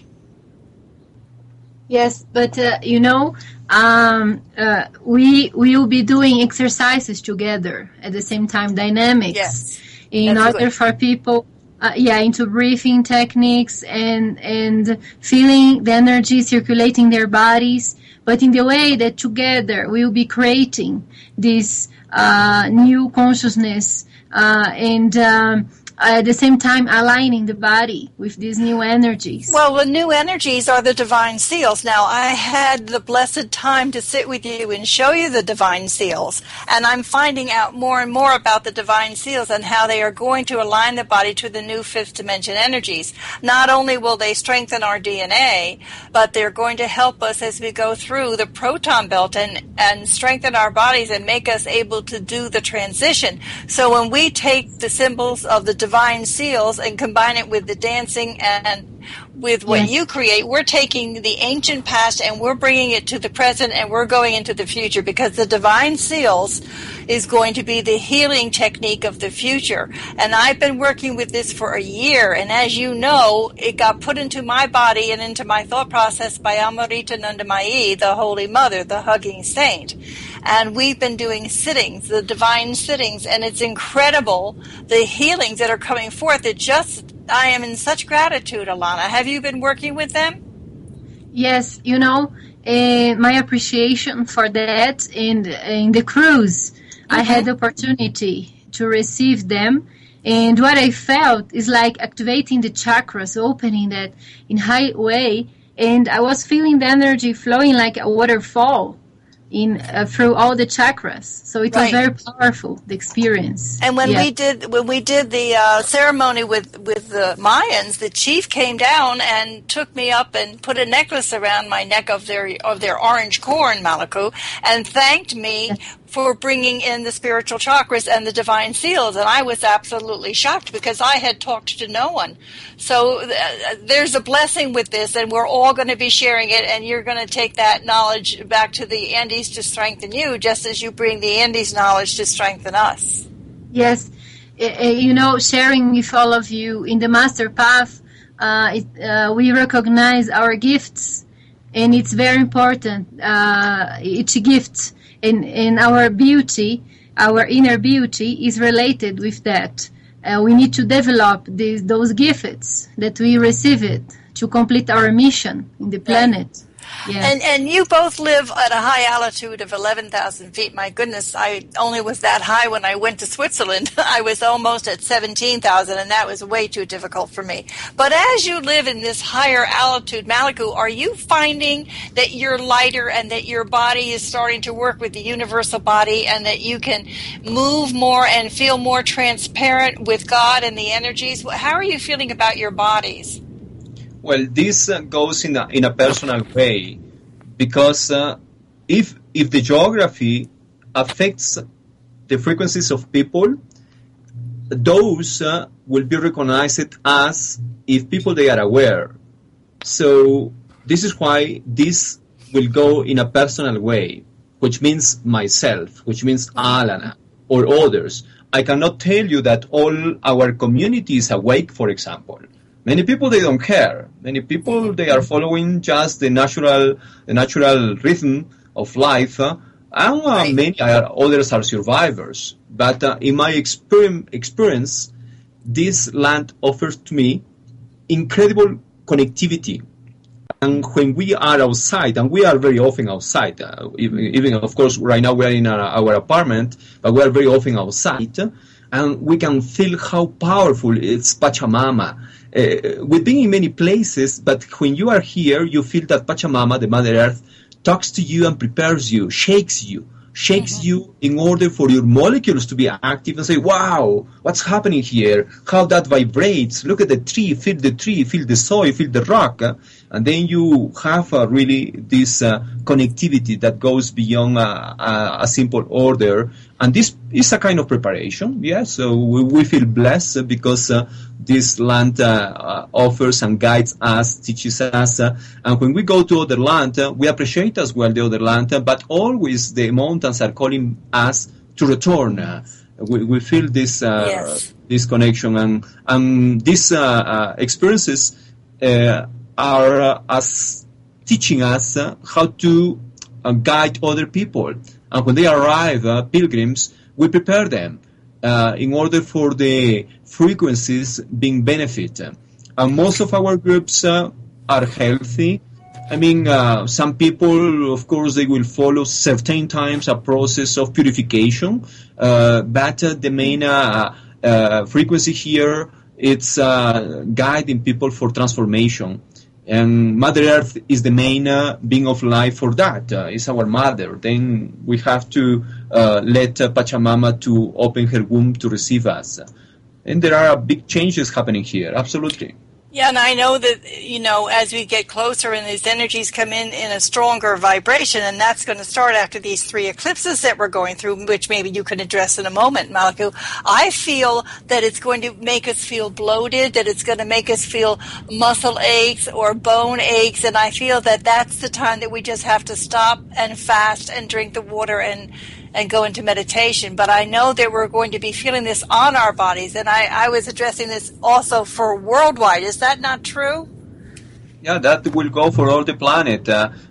Yes, but we will be doing exercises together at the same time, dynamics. Yes, in order for people, into breathing techniques and feeling the energy circulating their bodies, but in the way that together we will be creating this new consciousness and at the same time aligning the body with these new energies. Well, the new energies are the divine seals. Now, I had the blessed time to sit with you and show you the divine seals, and I'm finding out more and more about the divine seals and how they are going to align the body to the new fifth dimension energies. Not only will they strengthen our DNA, but they're going to help us as we go through the proton belt and strengthen our bodies and make us able to do the transition. So when we take the symbols of the divine seals and combine it with the dancing and with what you create, we're taking the ancient past and we're bringing it to the present and we're going into the future, because the divine seals is going to be the healing technique of the future. And I've been working with this for a year, and as you know, it got put into my body and into my thought process by Amrita Nandamayi, the Holy Mother, the hugging saint. And we've been doing sittings, the divine sittings, and it's incredible, the healings that are coming forth. I am in such gratitude, Alana. Have you been working with them? Yes, my appreciation for that in the cruise, I had the opportunity to receive them. And what I felt is like activating the chakras, opening that in high way. And I was feeling the energy flowing like a waterfall through all the chakras. So it was very powerful, the experience. And when we did the ceremony with the Mayans, the chief came down and took me up and put a necklace around my neck of their orange corn, Malaku, and thanked me for bringing in the spiritual chakras and the divine seals. And I was absolutely shocked because I had talked to no one. So there's a blessing with this, and we're all going to be sharing it, and you're going to take that knowledge back to the Andes to strengthen you, just as you bring the Andes knowledge to strengthen us. Yes. Sharing with all of you in the Master Path, we recognize our gifts, and it's very important. Each gift and our beauty, our inner beauty, is related with that. We need to develop those gifts that we receive it to complete our mission in the planet. Yes. And you both live at a high altitude of 11,000 feet. My goodness, I only was that high when I went to Switzerland. I was almost at 17,000, and that was way too difficult for me. But as you live in this higher altitude, Maliku, are you finding that you're lighter and that your body is starting to work with the universal body and that you can move more and feel more transparent with God and the energies? How are you feeling about your bodies? Well, this goes in a personal way, because if the geography affects the frequencies of people, those will be recognized as if people they are aware. So this is why this will go in a personal way, which means myself, which means Alana or others. I cannot tell you that all our community is awake, for example. Many people, they don't care. Many people, they are following just the natural rhythm of life, and many others are survivors. But in my experience, this land offers to me incredible connectivity. And when we are outside, and we are very often outside, even of course right now we are in our apartment, but we are very often outside, and we can feel how powerful it's Pachamama. We've been in many places, but when you are here, you feel that Pachamama, the Mother Earth, talks to you and prepares you, shakes you in order for your molecules to be active and say, wow, what's happening here? How that vibrates. Look at the tree, feel the soil, feel the rock. And then you have really this connectivity that goes beyond a simple order. And this is a kind of preparation, yes. So we feel blessed because this land offers and guides us, teaches us. And when we go to other land, we appreciate as well the other land, but always the mountains are calling us to return. We feel this this connection, and these experiences are as teaching us how to guide other people. And when they arrive, pilgrims, we prepare them in order for the frequencies being benefit. And most of our groups are healthy. I mean, some people, of course, they will follow certain times a process of purification, but the main frequency here, it's guiding people for transformation. And Mother Earth is the main being of life for that. It's our mother. Then we have to let Pachamama to open her womb to receive us. And there are big changes happening here, absolutely. Yeah, and I know that, as we get closer and these energies come in a stronger vibration, and that's going to start after these 3 eclipses that we're going through, which maybe you can address in a moment, Maliku. I feel that it's going to make us feel bloated, that it's going to make us feel muscle aches or bone aches, and I feel that that's the time that we just have to stop and fast and drink the water and go into meditation. But I know that we're going to be feeling this on our bodies, and I was addressing this also for worldwide. Is that not true? Yeah, that will go for all the planet.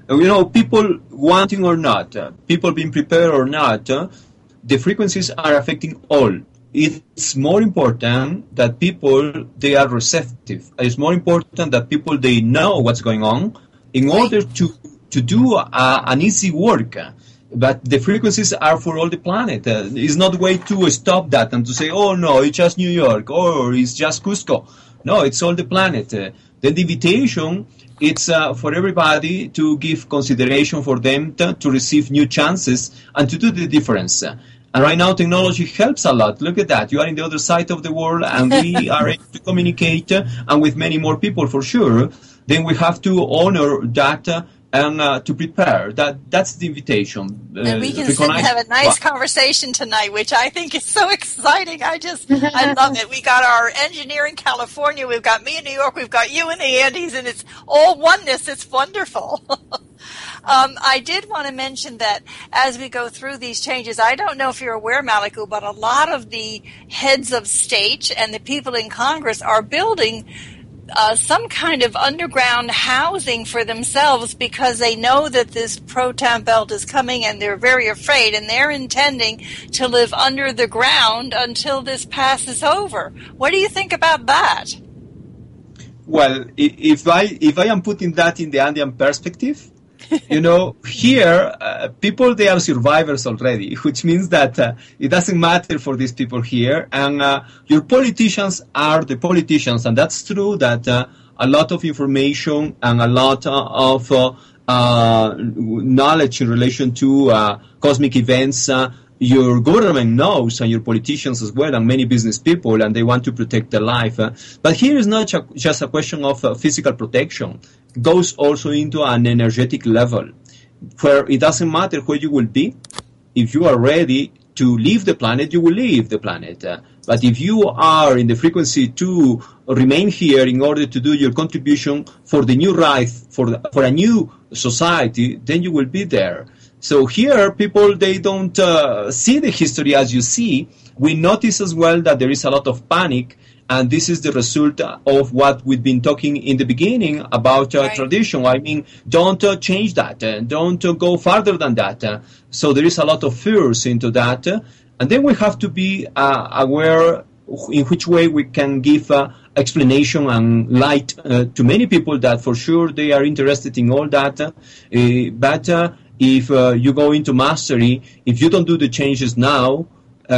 People wanting or not, people being prepared or not, the frequencies are affecting all. It's more important that people, they are receptive. It's more important that people, they know what's going on in order to do an easy work. But the frequencies are for all the planet. It's not a way to stop that and to say, oh, no, it's just New York, or it's just Cusco. No, it's all the planet. Then the invitation, it's for everybody to give consideration for them to receive new chances and to do the difference. And right now, technology helps a lot. Look at that. You are in the other side of the world, and we are able to communicate, and with many more people for sure. Then we have to honor that and to prepare. That's the invitation. And we can sit and have a nice conversation tonight, which I think is so exciting. I love it. We got our engineer in California, we've got me in New York, we've got you in the Andes, and it's all oneness. It's wonderful. I did want to mention that as we go through these changes, I don't know if you're aware, Maliku, but a lot of the heads of state and the people in Congress are building some kind of underground housing for themselves because they know that this proton belt is coming and they're very afraid, and they're intending to live under the ground until this passes over. What do you think about that? Well, if I am putting that in the Andean perspective, Here, people, they are survivors already, which means that it doesn't matter for these people here. And your politicians are the politicians. And that's true that a lot of information and a lot of knowledge in relation to cosmic events, your government knows, and your politicians as well, and many business people, and they want to protect their life. But here is not just a question of physical protection. It goes also into an energetic level, where it doesn't matter where you will be. If you are ready to leave the planet, you will leave the planet. But if you are in the frequency to remain here in order to do your contribution for the new life, for a new society, then you will be there. So here, people, they don't see the history as you see. We notice as well that there is a lot of panic, and this is the result of what we've been talking in the beginning about tradition. I mean, don't change that. Don't go farther than that. So there is a lot of fears into that. And then we have to be aware in which way we can give explanation and light to many people that for sure they are interested in all that. But if you go into mastery, if you don't do the changes now,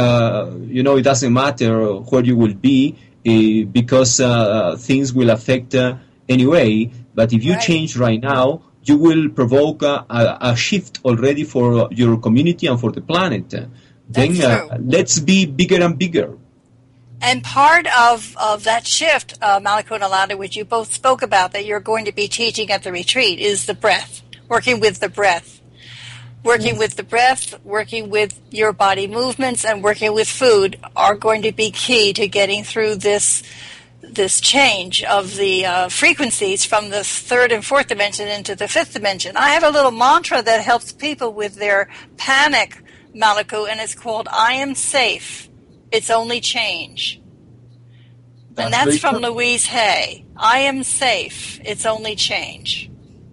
it doesn't matter where you will be because things will affect anyway. But if you change right now, you will provoke a shift already for your community and for the planet. Then let's be bigger and bigger. And part of that shift, Malakou and Alanda, which you both spoke about, that you're going to be teaching at the retreat, is the breath, working with the breath. Working with the breath, working with your body movements, and working with food are going to be key to getting through this change of the frequencies from the third and fourth dimension into the fifth dimension. I have a little mantra that helps people with their panic, Malakou, and it's called, I am safe. It's only change. And that's from Louise Hay. I am safe. It's only change.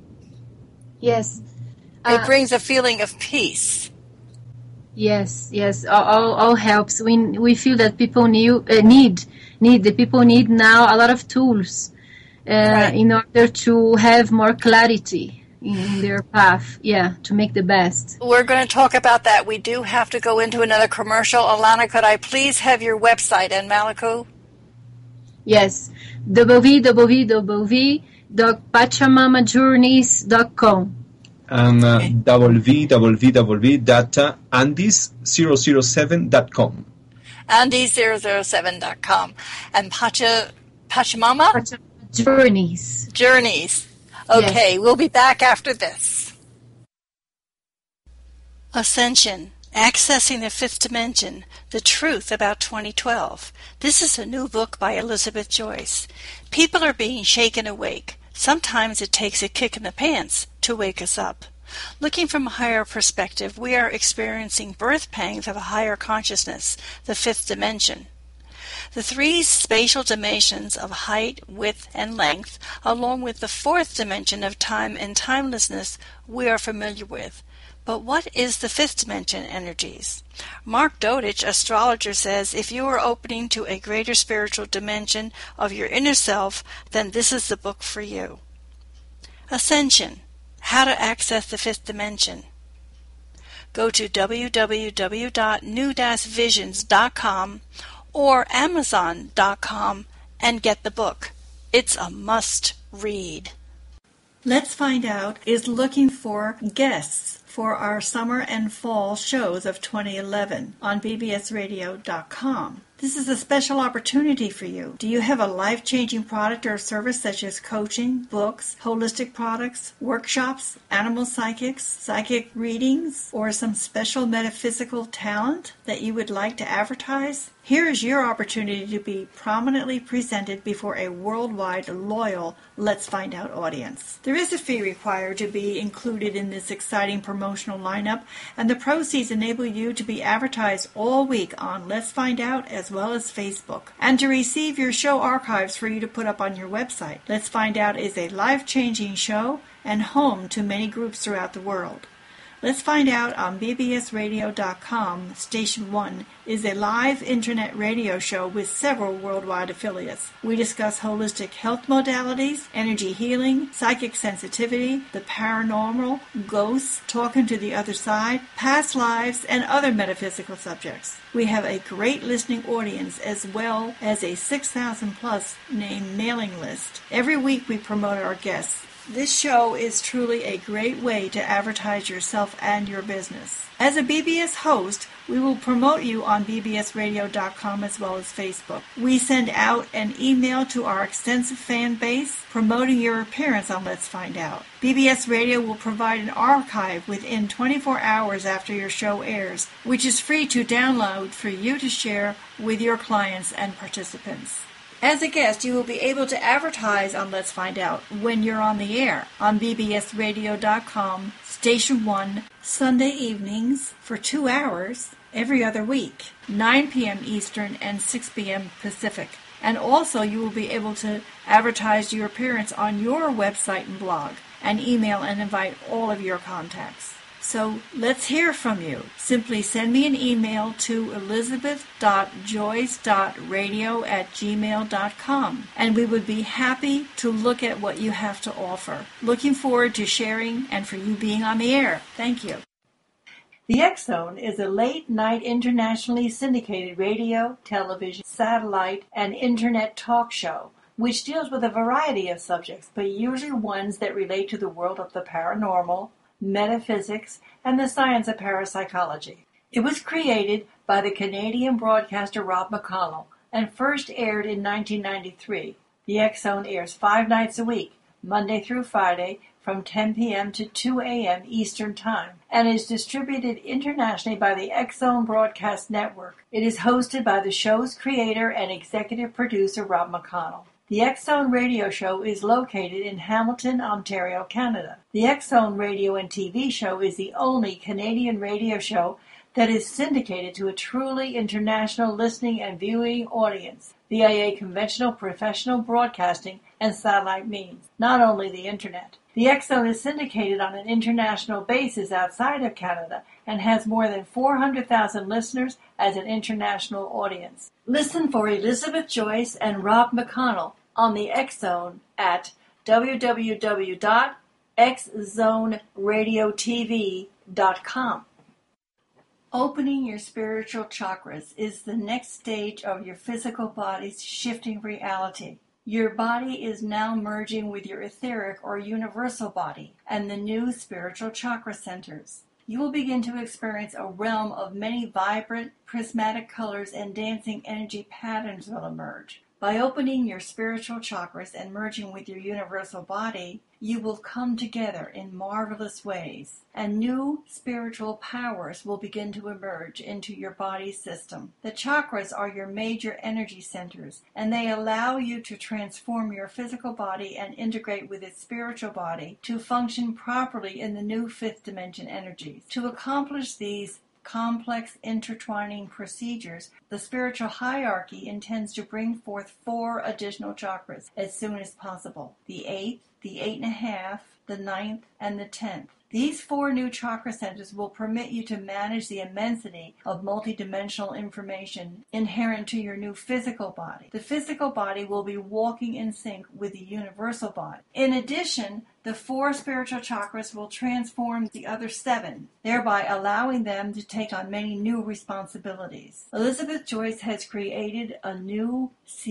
Yes. It brings a feeling of peace. Yes. All helps. We feel that people need now a lot of tools in order to have more clarity in their path. Yeah, to make the best. We're going to talk about that. We do have to go into another commercial. Alana, could I please have your website, and Malakou? Yes, www.pachamamajourneys.com. And www.andis007.com. Andis007.com. And Pachamama? Journeys. Okay, yes. We'll be back after this. Ascension. Accessing the Fifth Dimension, The Truth About 2012. This is a new book by Elizabeth Joyce. People are being shaken awake. Sometimes it takes a kick in the pants to wake us up. Looking from a higher perspective, we are experiencing birth pangs of a higher consciousness, the fifth dimension. The three spatial dimensions of height, width, and length, along with the fourth dimension of time and timelessness, we are familiar with. But what is the fifth dimension energies? Mark Dodich, astrologer, says if you are opening to a greater spiritual dimension of your inner self, then this is the book for you. Ascension. How to access the fifth dimension. Go to www.new-visions.com or Amazon.com and get the book. It's a must-read. Let's Find Out is looking for guests for our summer and fall shows of 2011 on bbsradio.com. This is a special opportunity for you. Do you have a life-changing product or service such as coaching, books, holistic products, workshops, animal psychics, psychic readings, or some special metaphysical talent that you would like to advertise? Here is your opportunity to be prominently presented before a worldwide loyal Let's Find Out audience. There is a fee required to be included in this exciting promotional lineup, and the proceeds enable you to be advertised all week on Let's Find Out as well as Facebook, and to receive your show archives for you to put up on your website. Let's Find Out is a life-changing show and home to many groups throughout the world. Let's Find Out on bbsradio.com. Station 1 is a live internet radio show with several worldwide affiliates. We discuss holistic health modalities, energy healing, psychic sensitivity, the paranormal, ghosts, talking to the other side, past lives, and other metaphysical subjects. We have a great listening audience as well as a 6,000-plus name mailing list. Every week we promote our guests. This show is truly a great way to advertise yourself and your business. As a BBS host, we will promote you on bbsradio.com as well as Facebook. We send out an email to our extensive fan base promoting your appearance on Let's Find Out. BBS Radio will provide an archive within 24 hours after your show airs, which is free to download for you to share with your clients and participants. As a guest, you will be able to advertise on Let's Find Out when you're on the air on bbsradio.com, Station 1, Sunday evenings for 2 hours every other week, 9 p.m. Eastern and 6 p.m. Pacific. And also you will be able to advertise your appearance on your website and blog and email and invite all of your contacts. So let's hear from you. Simply send me an email to elizabeth.joyce.radio@gmail.com, and we would be happy to look at what you have to offer. Looking forward to sharing and for you being on the air. Thank you. The X Zone is a late-night internationally syndicated radio, television, satellite, and internet talk show which deals with a variety of subjects, but usually ones that relate to the world of the paranormal, metaphysics, and the science of parapsychology. It was created by the Canadian broadcaster Rob McConnell and first aired in 1993. The X Zone airs 5 nights a week, Monday through Friday, from 10 p.m. to 2 a.m. Eastern Time, and is distributed internationally by the X Zone Broadcast Network. It is hosted by the show's creator and executive producer Rob McConnell. The X Zone radio show is located in Hamilton, Ontario, Canada. The X Zone radio and TV show is the only Canadian radio show that is syndicated to a truly international listening and viewing audience via conventional professional broadcasting and satellite means, not only the Internet. The X Zone is syndicated on an international basis outside of Canada and has more than 400,000 listeners as an international audience. Listen for Elizabeth Joyce and Rob McConnell on the X Zone at www.xzoneradiotv.com. Opening your spiritual chakras is the next stage of your physical body's shifting reality. Your body is now merging with your etheric or universal body and the new spiritual chakra centers. You will begin to experience a realm of many vibrant, prismatic colors and dancing energy patterns will emerge. By opening your spiritual chakras and merging with your universal body, you will come together in marvelous ways, and new spiritual powers will begin to emerge into your body system. The chakras are your major energy centers, and they allow you to transform your physical body and integrate with its spiritual body to function properly in the new fifth dimension energies. To accomplish these complex intertwining procedures, the spiritual hierarchy intends to bring forth 4 additional chakras as soon as possible: the 8th, the 8.5, the 9th, and the 10th. These 4 new chakra centers will permit you to manage the immensity of multidimensional information inherent to your new physical body. The physical body will be walking in sync with the universal body. In addition, the 4 spiritual chakras will transform the other 7, thereby allowing them to take on many new responsibilities. Elizabeth Joyce has created a new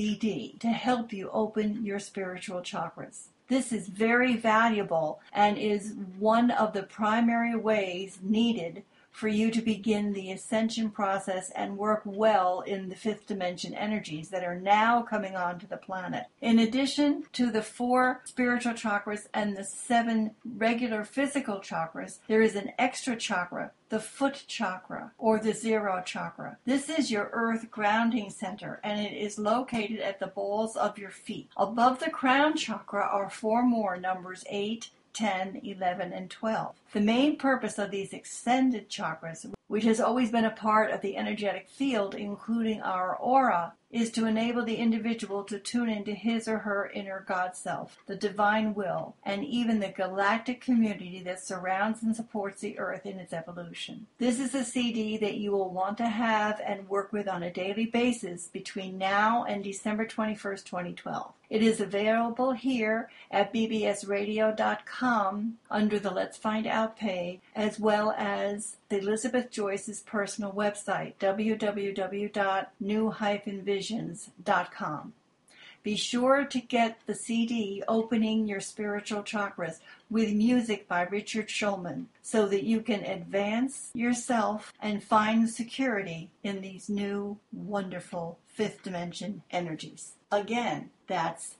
CD to help you open your spiritual chakras. This is very valuable and is one of the primary ways needed for you to begin the ascension process and work well in the fifth dimension energies that are now coming onto the planet. In addition to the 4 spiritual chakras and the 7 regular physical chakras, there is an extra chakra, the foot chakra, or the 0 chakra. This is your earth grounding center, and it is located at the balls of your feet. Above the crown chakra are 4 more numbers: 8, 10, 11, and 12. The main purpose of these extended chakras, which has always been a part of the energetic field, including our aura, is to enable the individual to tune into his or her inner God self, the divine will, and even the galactic community that surrounds and supports the Earth in its evolution. This is a CD that you will want to have and work with on a daily basis between now and December 21st, 2012. It is available here at bbsradio.com under the Let's Find Out page, as well as Elizabeth Joyce's personal website, www.new-visions.com. Be sure to get the CD Opening Your Spiritual Chakras with music by Richard Schulman so that you can advance yourself and find security in these new, wonderful fifth dimension energies. Again, that's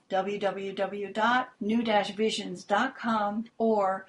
www.new-visions.com or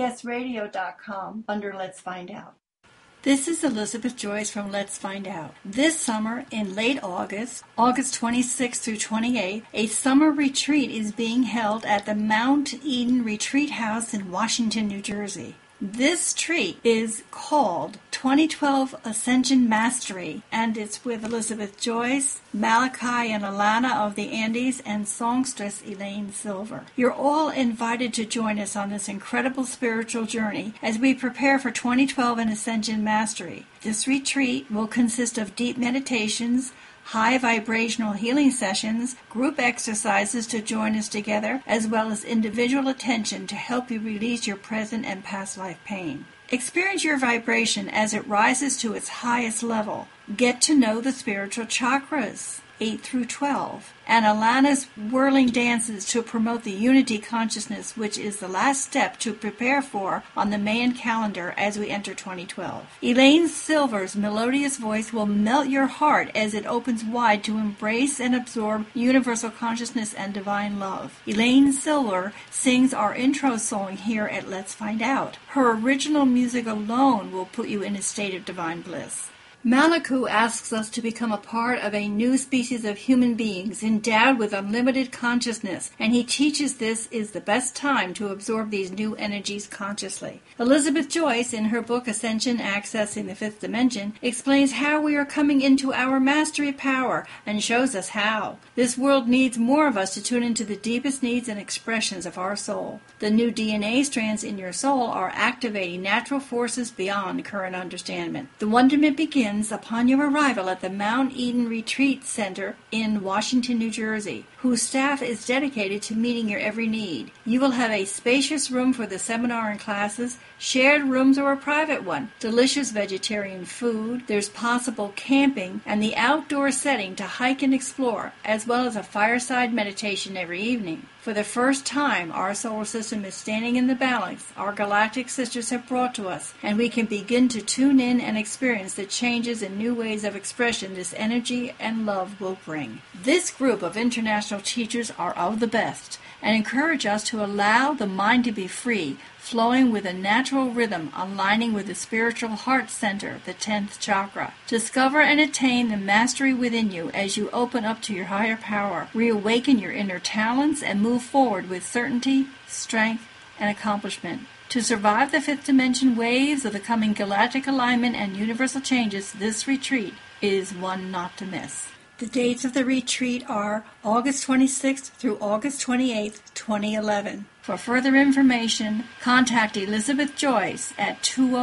bbsradio.com under Let's Find Out. This is Elizabeth Joyce from Let's Find Out. This summer, in late August, August 26th through 28th, a summer retreat is being held at the Mount Eden Retreat House in Washington, New Jersey. This retreat is called 2012 Ascension Mastery, and it's with Elizabeth Joyce, Malachi and Alana of the Andes, and songstress Elaine Silver. You're all invited to join us on this incredible spiritual journey as we prepare for 2012 and Ascension Mastery. This retreat will consist of deep meditations, high vibrational healing sessions, group exercises to join us together, as well as individual attention to help you release your present and past life pain. Experience your vibration as it rises to its highest level. Get to know the spiritual chakras, 8 through 12, and Alana's whirling dances to promote the unity consciousness, which is the last step to prepare for on the Mayan calendar as we enter 2012. Elaine Silver's melodious voice will melt your heart as it opens wide to embrace and absorb universal consciousness and divine love. Elaine Silver sings our intro song here at Let's Find Out. Her original music alone will put you in a state of divine bliss. Malachi asks us to become a part of a new species of human beings endowed with unlimited consciousness, and he teaches this is the best time to absorb these new energies consciously. Elizabeth Joyce, in her book Ascension Accessing the Fifth Dimension, explains how we are coming into our mastery power and shows us how. This world needs more of us to tune into the deepest needs and expressions of our soul. The new DNA strands in your soul are activating natural forces beyond current understanding. The wonderment begins upon your arrival at the Mount Eden Retreat Center in Washington, New Jersey, whose staff is dedicated to meeting your every need. You will have a spacious room for the seminar and classes, shared rooms or a private one, delicious vegetarian food, there's possible camping, and the outdoor setting to hike and explore, as well as a fireside meditation every evening. For the first time, our solar system is standing in the balance our galactic sisters have brought to us, and we can begin to tune in and experience the changes and new ways of expression this energy and love will bring. This group of international teachers are of the best and encourage us to allow the mind to be free, flowing with a natural rhythm, aligning with the spiritual heart center, the 10th chakra. Discover and attain the mastery within you as you open up to your higher power, reawaken your inner talents, and move forward with certainty, strength, and accomplishment. To survive the fifth dimension waves of the coming galactic alignment and universal changes, this retreat is one not to miss. The dates of the retreat are August 26th through August 28th, 2011. For further information, contact Elizabeth Joyce at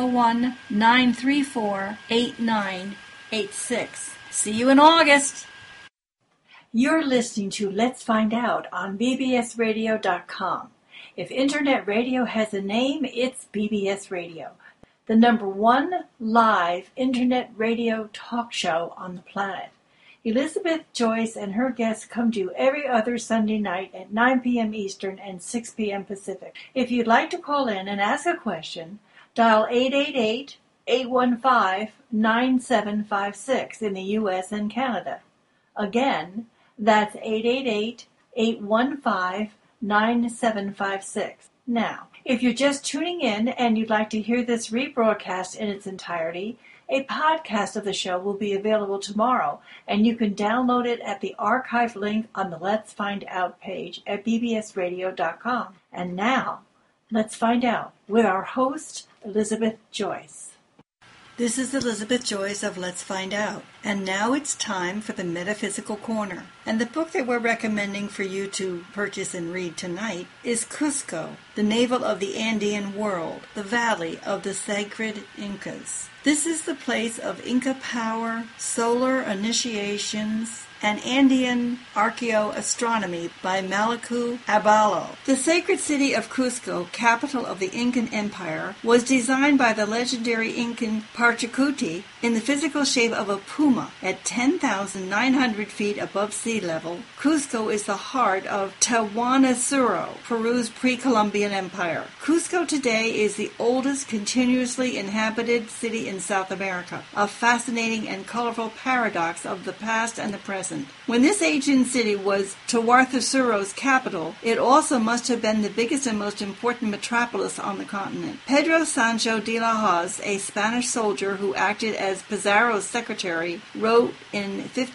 201-934-8986. See you in August! You're listening to Let's Find Out on bbsradio.com. If Internet radio has a name, it's BBS Radio, the #1 live Internet radio talk show on the planet. Elizabeth Joyce and her guests come to you every other Sunday night at 9 p.m. Eastern and 6 p.m. Pacific. If you'd like to call in and ask a question, dial 888-815-9756 in the U.S. and Canada. Again, that's 888-815-9756. Now, if you're just tuning in and you'd like to hear this rebroadcast in its entirety, a podcast of the show will be available tomorrow, and you can download it at the archive link on the Let's Find Out page at bbsradio.com. And now, let's find out with our host, Elizabeth Joyce. This is Elizabeth Joyce of Let's Find Out. And now it's time for the Metaphysical Corner. And the book that we're recommending for you to purchase and read tonight is Cusco, the Navel of the Andean World, the Valley of the Sacred Incas. This is the place of Inca power, solar initiations, and Andean archaeoastronomy by Malacu Abalo. The sacred city of Cusco, capital of the Incan Empire, was designed by the legendary Incan Pachacuti in the physical shape of a puma. At 10,900 feet above sea level, Cusco is the heart of Tawanasuro, Peru's pre-Columbian empire. Cusco today is the oldest continuously inhabited city in South America, a fascinating and colorful paradox of the past and the present. When this ancient city was Tawanasuro's capital, it also must have been the biggest and most important metropolis on the continent. Pedro Sancho de la Hoz, a Spanish soldier who acted as Pizarro's secretary, wrote in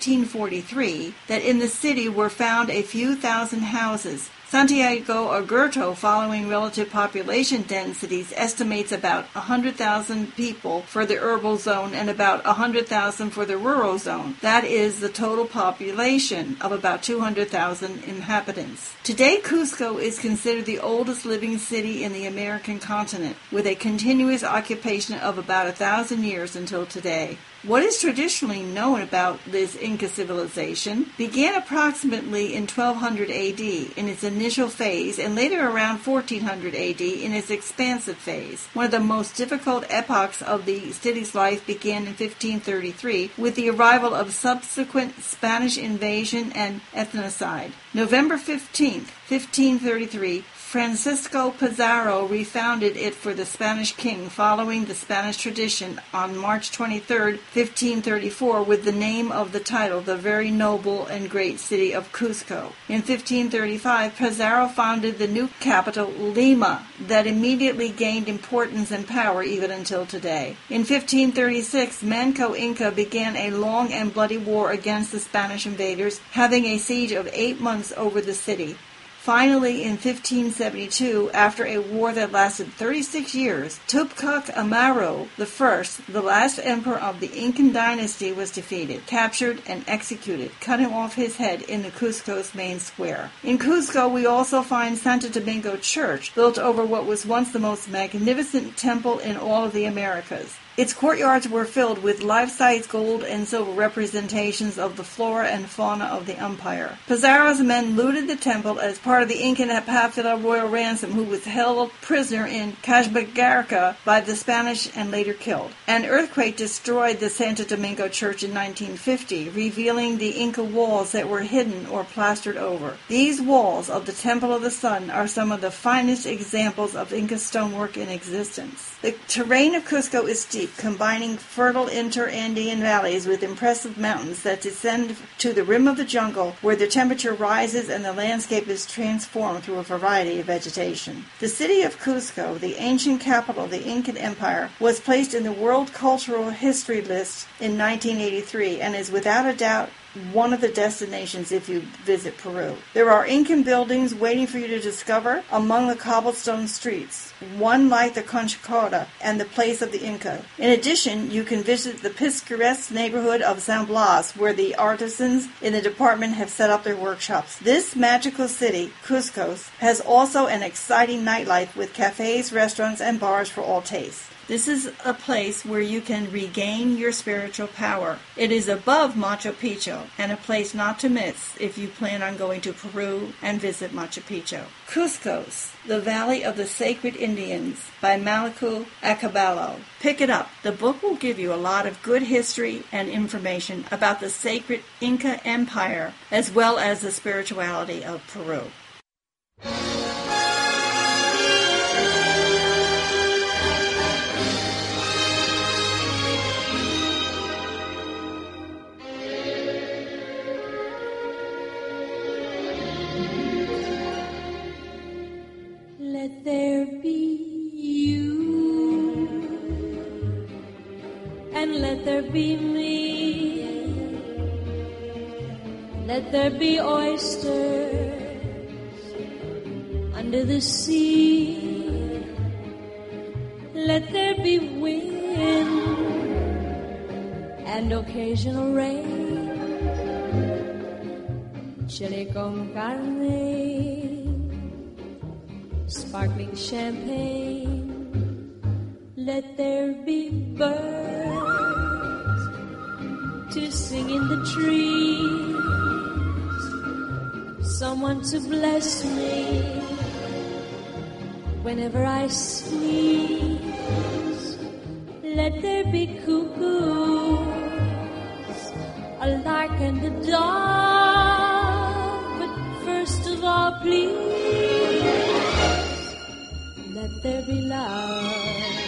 1543 that in the city were found a few thousand houses. Santiago Agurto, following relative population densities, estimates about 100,000 people for the urban zone and about 100,000 for the rural zone. That is the total population of about 200,000 inhabitants. Today, Cusco is considered the oldest living city in the American continent, with a continuous occupation of about 1,000 years until today. What is traditionally known about this Inca civilization began approximately in 1200 AD in its initial phase and later around 1400 AD in its expansive phase. One of the most difficult epochs of the city's life began in 1533 with the arrival of subsequent Spanish invasion and ethnocide. November 15th, 1533, Francisco Pizarro refounded it for the Spanish king following the Spanish tradition on March 23, 1534, with the name of the title, the very noble and great city of Cusco. In 1535, Pizarro founded the new capital, Lima, that immediately gained importance and power even until today. In 1536, Manco Inca began a long and bloody war against the Spanish invaders, having a siege of 8 months over the city. Finally, in 1572, after a war that lasted 36 years, Tupac Amaru I, the last emperor of the Incan dynasty, was defeated, captured, and executed, cutting off his head in the Cusco's main square. In Cusco, we also find Santo Domingo Church, built over what was once the most magnificent temple in all of the Americas. Its courtyards were filled with life-size gold and silver representations of the flora and fauna of the empire. Pizarro's men looted the temple as part of the Incan Epaphtha royal ransom, who was held prisoner in Cajamarca by the Spanish and later killed. An earthquake destroyed the Santo Domingo Church in 1950, revealing the Inca walls that were hidden or plastered over. These walls of the Temple of the Sun are some of the finest examples of Inca stonework in existence. The terrain of Cusco is steep, combining fertile inter-Andean valleys with impressive mountains that descend to the rim of the jungle, where the temperature rises and the landscape is transformed through a variety of vegetation. The city of Cusco, the ancient capital of the Incan Empire, was placed in the World Cultural History List in 1983 and is without a doubt one of the destinations if you visit Peru. There are Incan buildings waiting for you to discover among the cobblestone streets, one like the Conchicota and the place of the Inca. In addition, you can visit the picturesque neighborhood of San Blas, where the artisans in the department have set up their workshops. This magical city, Cusco, has also an exciting nightlife with cafes, restaurants, and bars for all tastes. This is a place where you can regain your spiritual power. It is above Machu Picchu and a place not to miss if you plan on going to Peru and visit Machu Picchu. Cusco, the Valley of the Sacred Indians by Malacu Acabalo. Pick it up. The book will give you a lot of good history and information about the sacred Inca Empire as well as the spirituality of Peru. Let there be you, and let there be me. Let there be oysters under the sea. Let there be wind and occasional rain, chili con carne, sparkling champagne. Let there be birds to sing in the trees, someone to bless me whenever I sneeze. Let there be cuckoos, a lark and a dove, but first of all, please, let there be love.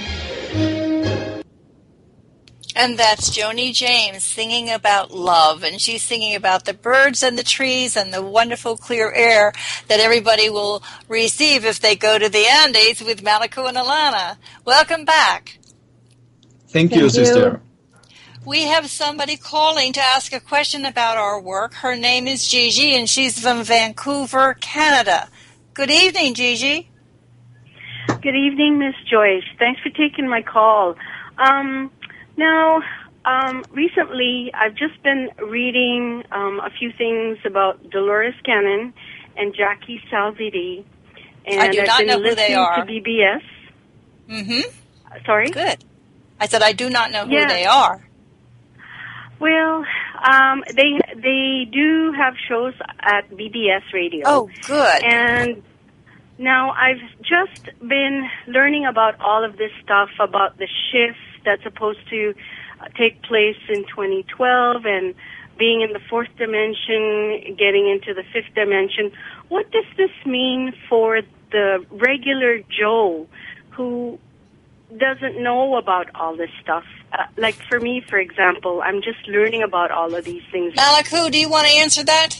And that's Joni James singing about love, and she's singing about the birds and the trees and the wonderful clear air that everybody will receive if they go to the Andes with Malakou and Alana. Welcome back. Thank you, sister. We have somebody calling to ask a question about our work. Her name is Gigi, and she's from Vancouver, Canada. Good evening, Gigi. Good evening, Miss Joyce. Thanks for taking my call. Recently, I've just been reading a few things about Dolores Cannon and Jackie Salviti. And I do not know who they are. I've been listening to BBS. Mm-hmm. Sorry? Good. I said I do not know who they are. Well, they do have shows at BBS Radio. Oh, good. And now I've just been learning about all of this stuff about the shift that's supposed to take place in 2012 and being in the fourth dimension, getting into the fifth dimension. What does this mean for the regular Joe who doesn't know about all this stuff? Like for me, for example, I'm just learning about all of these things. Malakou, do you want to answer that?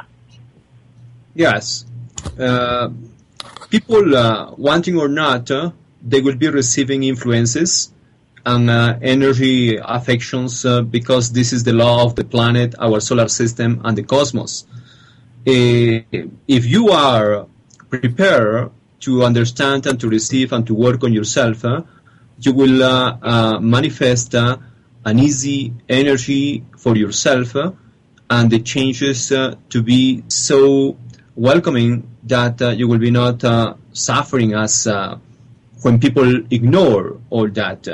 Yes. People, wanting or not, they will be receiving influences and energy affections because this is the law of the planet, our solar system, and the cosmos. If you are prepared to understand and to receive and to work on yourself, you will manifest an easy energy for yourself and the changes to be so welcoming that you will be not suffering as when people ignore all that.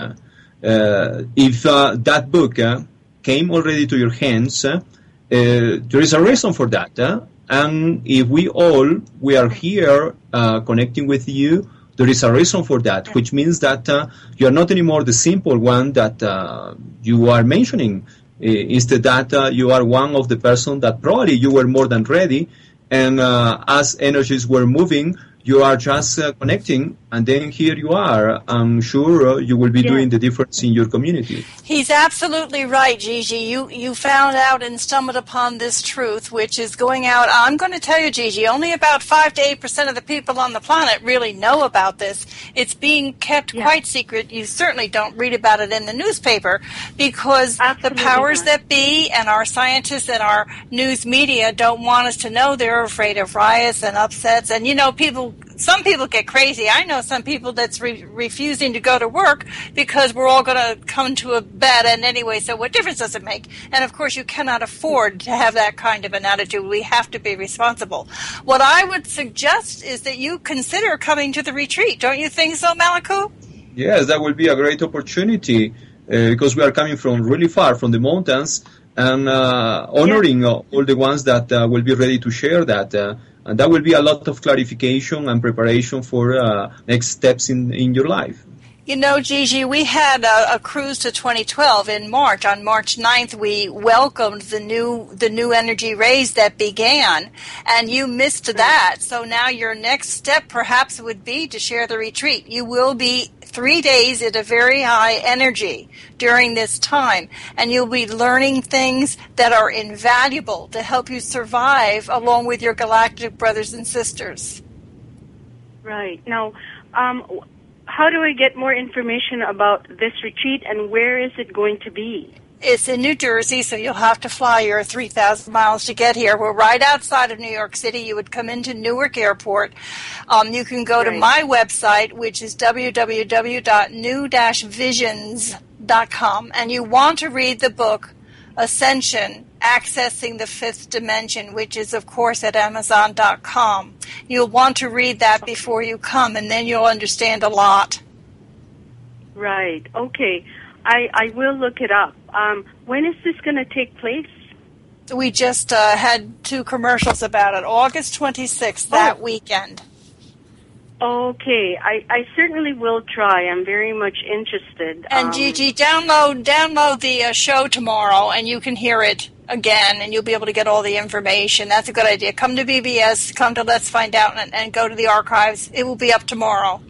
If that book came already to your hands, there is a reason for that. And if we are here connecting with you, there is a reason for that, which means that you are not anymore the simple one that you are mentioning. Instead that you are one of the person that probably you were more than ready, and as energies were moving, you are just connecting, and then here you are. I'm sure you will be doing the difference in your community. He's absolutely right, Gigi. You found out and stumbled upon this truth, which is going out. I'm going to tell you, Gigi, only about 5 to 8% of the people on the planet really know about this. It's being kept quite secret. You certainly don't read about it in the newspaper because the powers that be and our scientists and our news media don't want us to know. They're afraid of riots and upsets. And, you know, some people get crazy. I know some people that's refusing to go to work because we're all going to come to a bad end anyway, so what difference does it make? And, of course, you cannot afford to have that kind of an attitude. We have to be responsible. What I would suggest is that you consider coming to the retreat. Don't you think so, Malakou? Yes, that will be a great opportunity because we are coming from really far from the mountains and honoring all the ones that will be ready to share that. And that will be a lot of clarification and preparation for next steps in your life. You know, Gigi, we had a cruise to 2012 in March. On March 9th, we welcomed the new energy rays that began, and you missed that. So now your next step perhaps would be to share the retreat. You will be 3 days at a very high energy during this time, and you'll be learning things that are invaluable to help you survive along with your galactic brothers and sisters. Right. Now, how do I get more information about this retreat, and where is it going to be? It's in New Jersey, so you'll have to fly your 3,000 miles to get here. We're right outside of New York City. You would come into Newark Airport. You can go to my website, which is www.new-visions.com. Amazon.com and you want to read the book Ascension, Accessing the Fifth Dimension, which is, of course, at Amazon.com, you'll want to read that before you come, and then you'll understand a lot. Right. Okay. I will look it up. When is this going to take place? We just had 2 commercials about it. August 26th, that weekend. Okay. I certainly will try. I'm very much interested. And Gigi, download the show tomorrow, and you can hear it again, and you'll be able to get all the information. That's a good idea. Come to BBS, come to Let's Find Out, and go to the archives. It will be up tomorrow.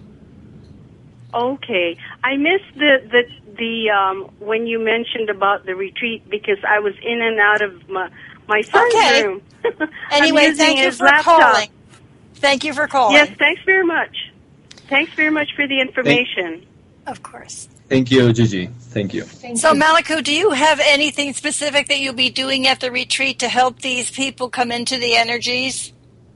Okay. I missed the when you mentioned about the retreat because I was in and out of my son's room. Anyway, thank you for calling. Thank you for calling. Yes, thanks very much. Thanks very much for the information. Of course. Thank you, Gigi. Thank you. So, Maliku, do you have anything specific that you'll be doing at the retreat to help these people come into the energies?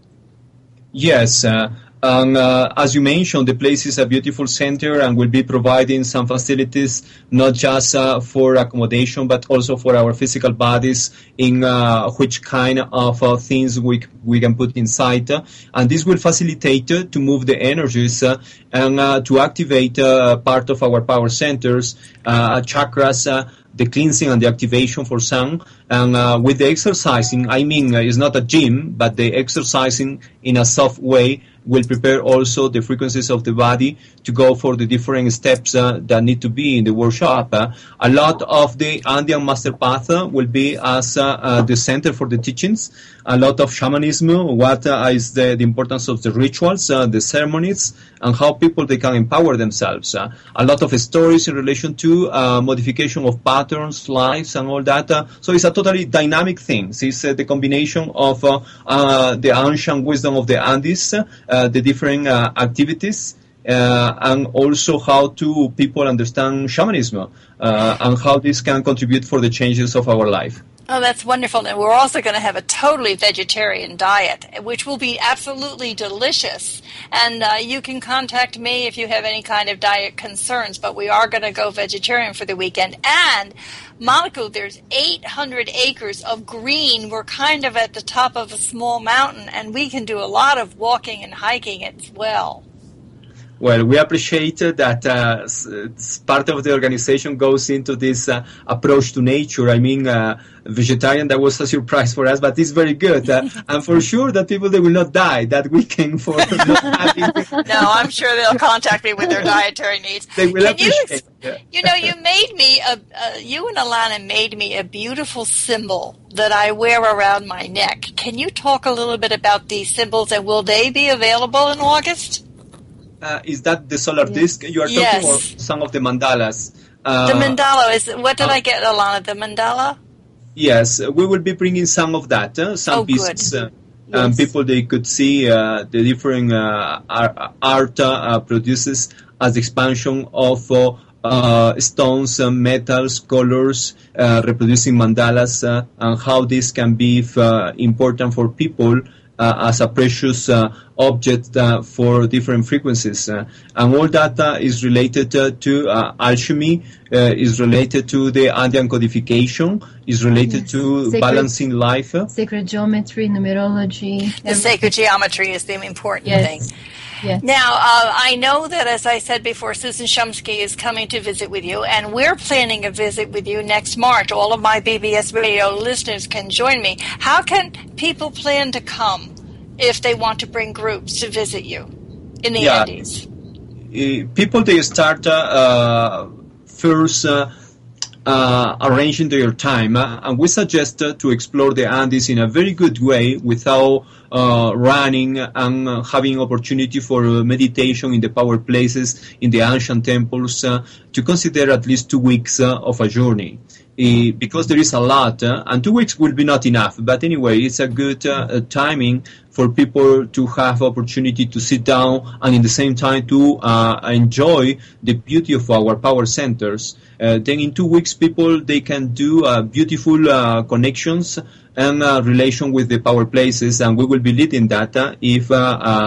Yes. As you mentioned, the place is a beautiful center and will be providing some facilities, not just for accommodation, but also for our physical bodies in which kind of things we can put inside. And this will facilitate to move the energies and to activate part of our power centers, chakras, the cleansing and the activation for some. And with the exercising, I mean, it's not a gym, but the exercising in a soft way will prepare also the frequencies of the body to go for the different steps that need to be in the workshop. A lot of the Andean Master Path will be as the center for the teachings. A lot of shamanism, what is the importance of the rituals, the ceremonies, and how people they can empower themselves. A lot of stories in relation to modification of patterns, lives, and all that. So it's a totally dynamic thing. It's the combination of the ancient wisdom of the Andes, the different activities, and also how to people understand shamanism and how this can contribute for the changes of our life. Oh, that's wonderful. And we're also going to have a totally vegetarian diet, which will be absolutely delicious. And you can contact me if you have any kind of diet concerns, but we are going to go vegetarian for the weekend. And, Maliku, there's 800 acres of green. We're kind of at the top of a small mountain, and we can do a lot of walking and hiking as well. Well, we appreciate that part of the organization goes into this approach to nature. I mean, vegetarian, that was a surprise for us, but it's very good. And for sure that people, they will not die that weekend for not having... No, I'm sure they'll contact me with their dietary needs. They will appreciate it. You know, you made me, you and Alana made me a beautiful symbol that I wear around my neck. Can you talk a little bit about these symbols, and will they be available in August? Is that the solar disc you are talking, or some of the mandalas? The mandala is. What did I get, Alana? The mandala? Yes, we will be bringing some of that, some pieces. And people, they could see the different art produces as expansion of stones, metals, colors, reproducing mandalas, and how this can be important for people as a precious object for different frequencies. And all that is related to alchemy, is related to the Andean codification, is related to balancing life. Sacred geometry, numerology. The sacred geometry is the important thing. Yes. Now, I know that, as I said before, Susan Shumsky is coming to visit with you, and we're planning a visit with you next March. All of my BBS radio listeners can join me. How can people plan to come if they want to bring groups to visit you in the Andes? People, they start first arranging their time, and we suggest to explore the Andes in a very good way without running and having opportunity for meditation in the power places, in the ancient temples, to consider at least 2 weeks of a journey. Because there is a lot, and 2 weeks will be not enough. But anyway, it's a good timing for people to have opportunity to sit down and in the same time to enjoy the beauty of our power centers. Then in 2 weeks, people, they can do beautiful connections and relation with the power places, and we will be leading that if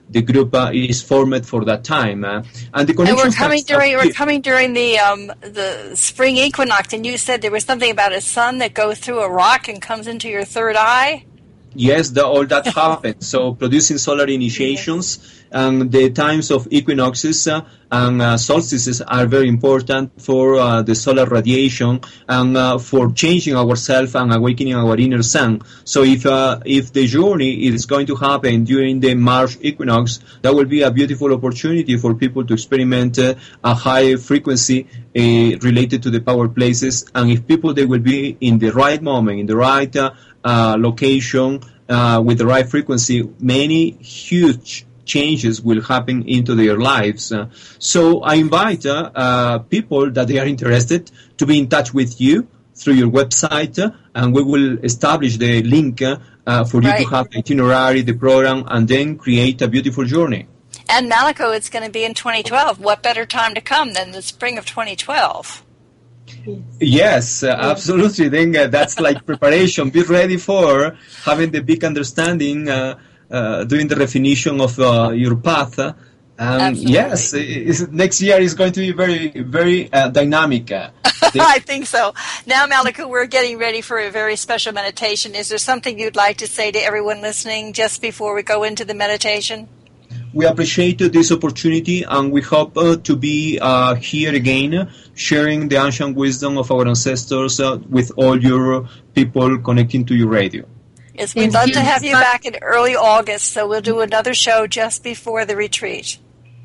the group is formed for that time. And the And connection. we're coming during the spring equinox, and you said there was something about a sun that goes through a rock and comes into your third eye. Yes, all that happens. So producing solar initiations, and the times of equinoxes and solstices are very important for the solar radiation and for changing ourselves and awakening our inner sun. So if the journey is going to happen during the March equinox, that will be a beautiful opportunity for people to experiment a high frequency related to the power places. And if people, they will be in the right moment, in the right location, with the right frequency, many huge changes will happen into their lives. So I invite people that they are interested to be in touch with you through your website, and we will establish the link for you to have the itinerary, the program, and then create a beautiful journey. And Malaco, it's going to be in 2012. What better time to come than the spring of 2012? Yes, absolutely. Then that's like preparation. Be ready for having the big understanding, doing the definition of your path. Yes, next year is going to be very, very dynamic. I think so. Now, Malaco, we're getting ready for a very special meditation. Is there something you'd like to say to everyone listening just before we go into the meditation? We appreciate this opportunity, and we hope to be here again, sharing the ancient wisdom of our ancestors with all your people connecting to your radio. Yes, we'd love to have you back in early August, so we'll do another show just before the retreat.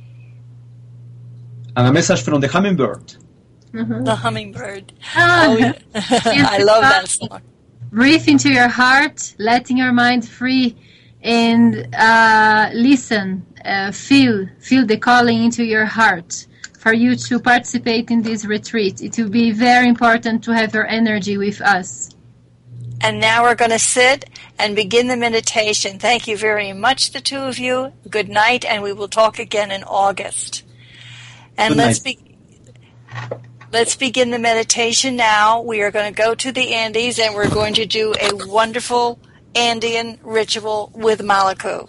And a message from the hummingbird. Mm-hmm. The hummingbird. I love that song. Breathe into your heart, letting your mind free, and listen. Feel the calling into your heart for you to participate in this retreat. It will be very important to have your energy with us. And now we're going to sit and begin the meditation. Thank you very much, the two of you. Good night, and we will talk again in August. And let's begin the meditation now. We are going to go to the Andes, and we're going to do a wonderful Andean ritual with Malaco.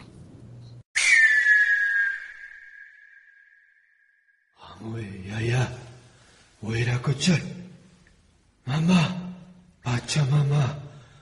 Mama, Pachamama,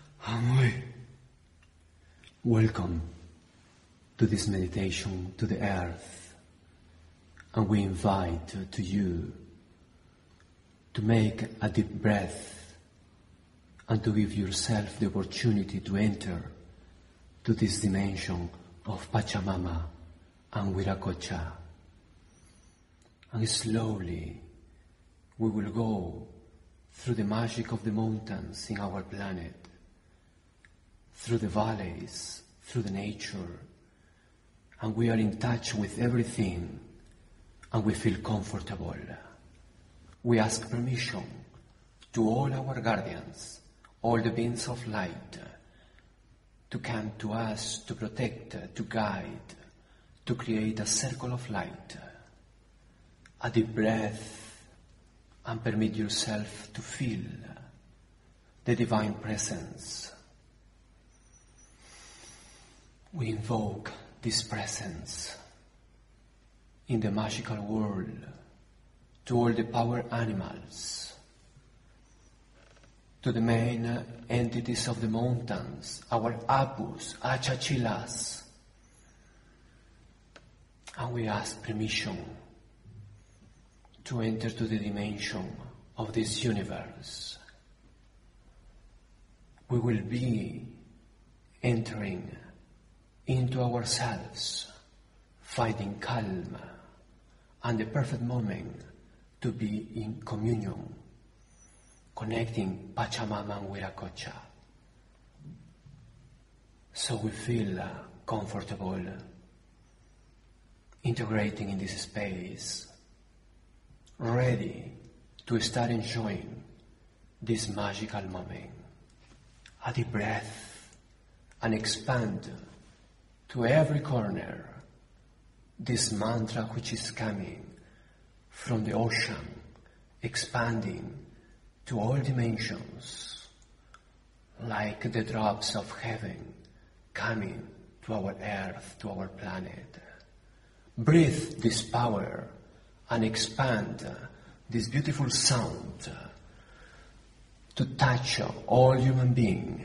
welcome to this meditation to the earth, and we invite to you to make a deep breath and to give yourself the opportunity to enter to this dimension of Pachamama and Viracocha. And slowly we will go through the magic of the mountains in our planet, through the valleys, through the nature, and we are in touch with everything, and we feel comfortable. We ask permission to all our guardians, all the beings of light, to come to us, to protect, to guide, to create a circle of light. A deep breath, and permit yourself to feel the divine presence. We invoke this presence in the magical world to all the power animals, to the main entities of the mountains, our Apus, Achachilas, and we ask permission to enter to the dimension of this universe. We will be entering into ourselves, finding calm and the perfect moment to be in communion, connecting Pachamama and Viracocha. So we feel comfortable integrating in this space, ready to start enjoying this magical moment. A deep breath and expand to every corner this mantra which is coming from the ocean, expanding to all dimensions, like the drops of heaven coming to our earth, to our planet. breathe this power and expand this beautiful sound to touch all human beings.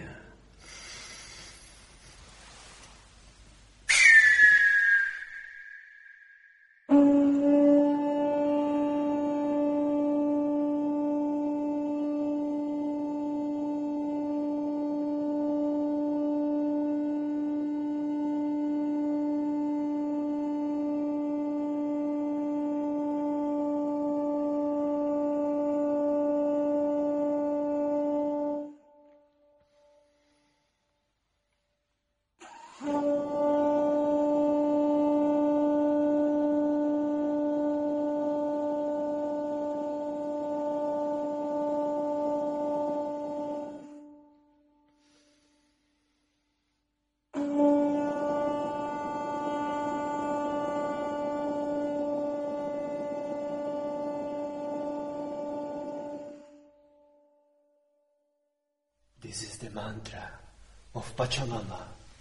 This is the mantra of Pachamama.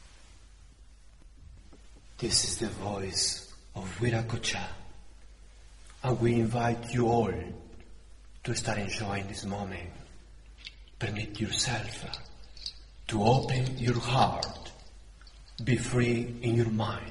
This is the voice of Viracocha. And we invite you all to start enjoying this moment. Permit yourself to open your heart. Be free in your mind.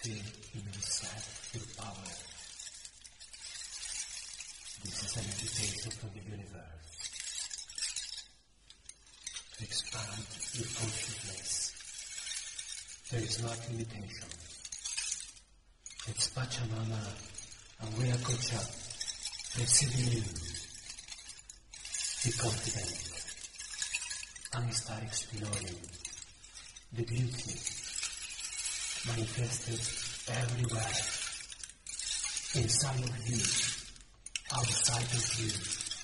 Feel in yourself your power. This is an invitation from the universe to expand your consciousness. There is no limitation. It's Pachamama and Viracocha receiving you. Be confident and start exploring the beauty manifested everywhere, inside of you, outside of you.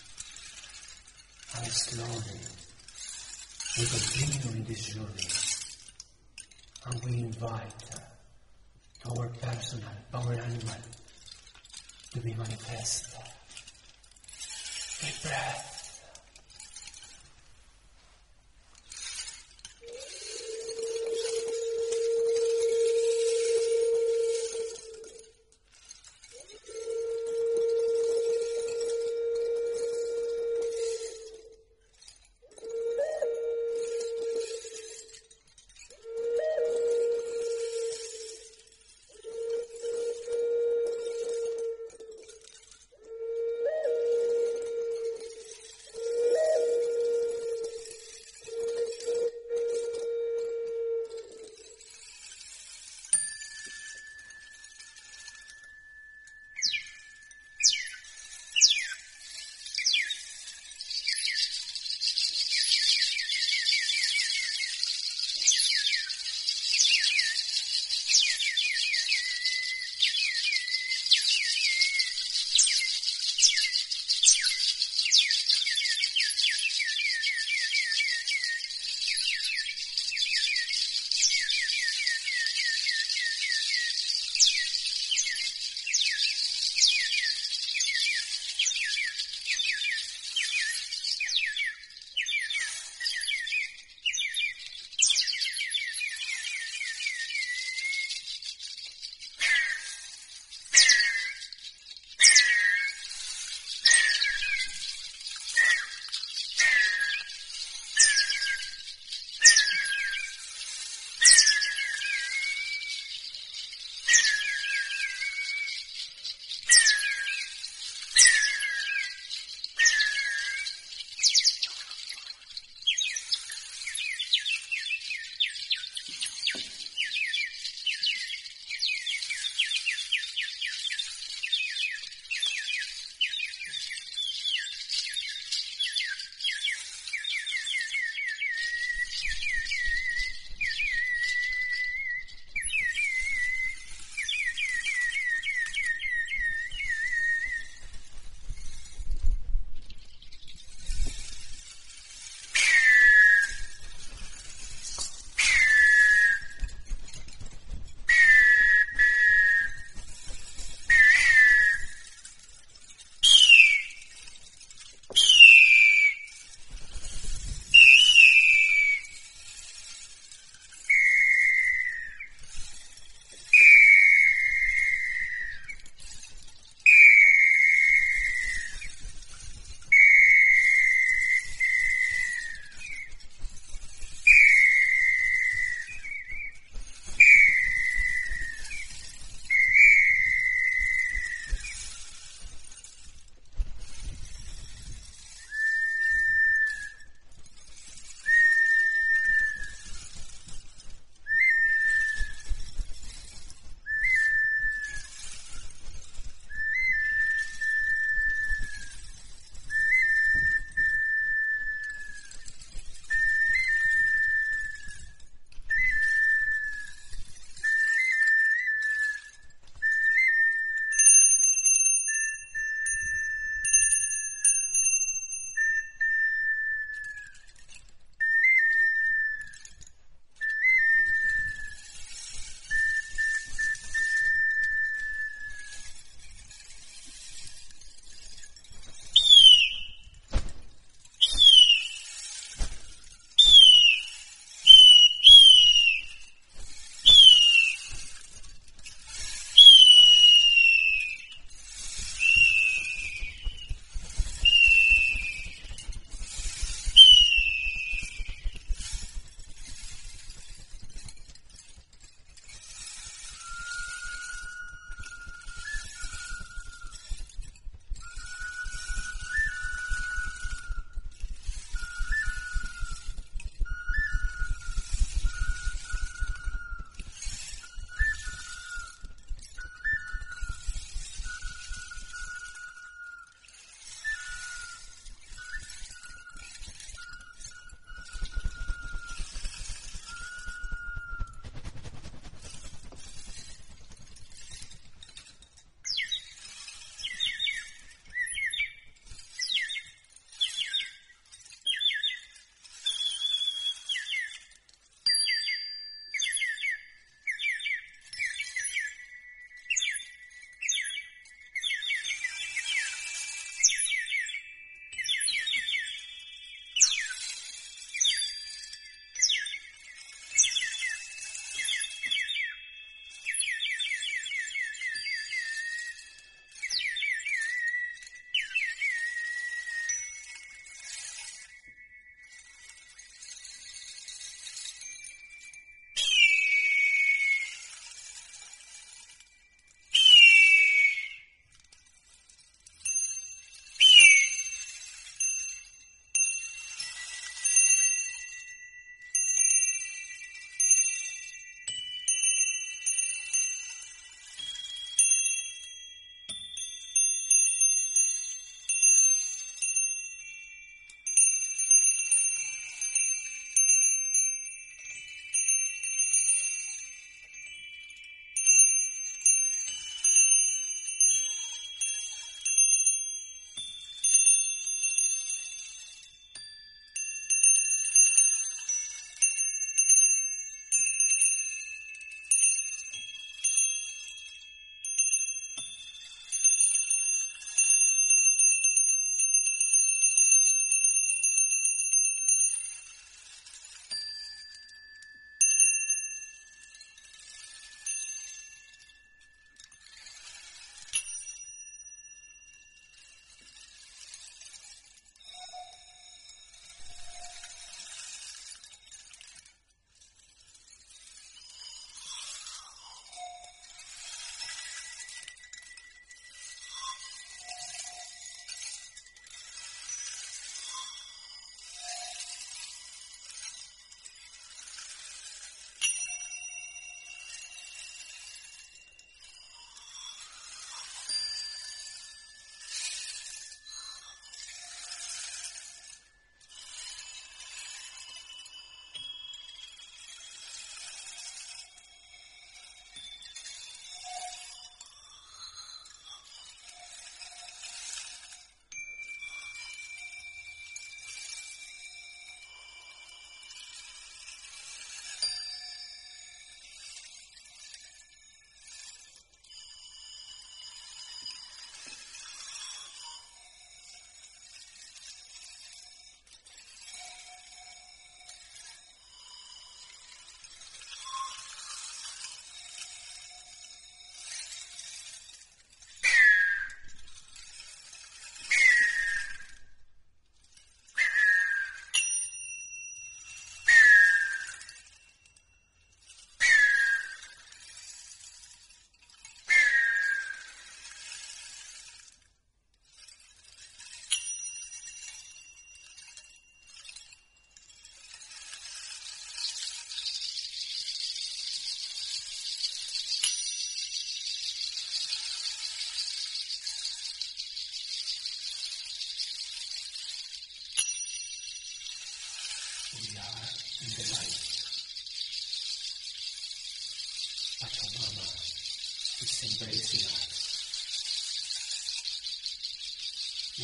And slowly we continue in this journey, and we invite our personal power animal to be manifest. Deep breath.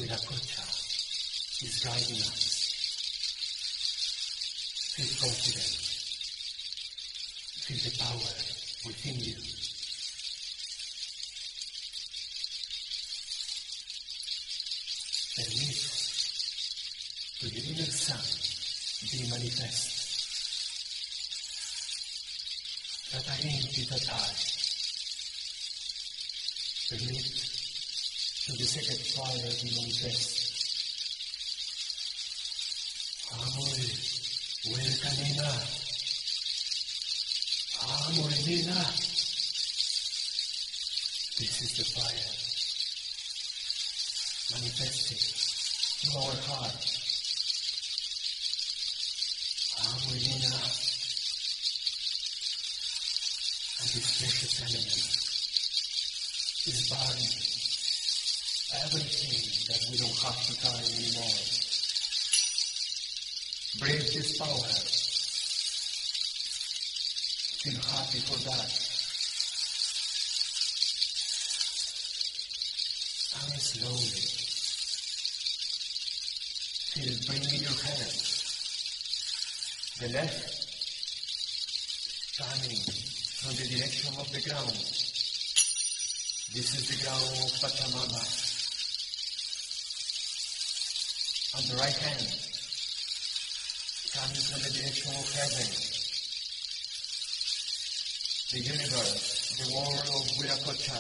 Viracocha is guiding us. Feel confident. Feel the power within you. Permit to your inner sun be manifest. Tatarinti tatai. Permit to the sacred fire be manifest. Amore, welkanina. Amore nina. This is the fire manifesting through our heart. Amore nina. And this precious element is burning everything that we don't have to carry anymore. Brave this power. Feel happy for that. And slowly feel bringing your hands. The left coming from the direction of the ground. This is the ground of Pachamama. And the right hand coming from the direction of heaven. The universe, the world of Viracocha.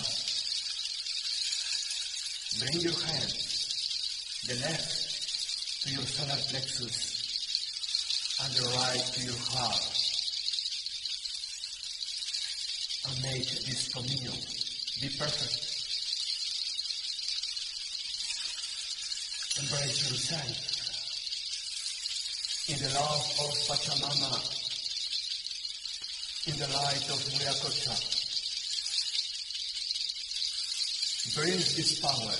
Bring your hand, the left to your solar plexus and the right to your heart. And make this communion be perfect. Embrace yourself in the love of Pachamama, in the light of Viracocha. Breathe this power.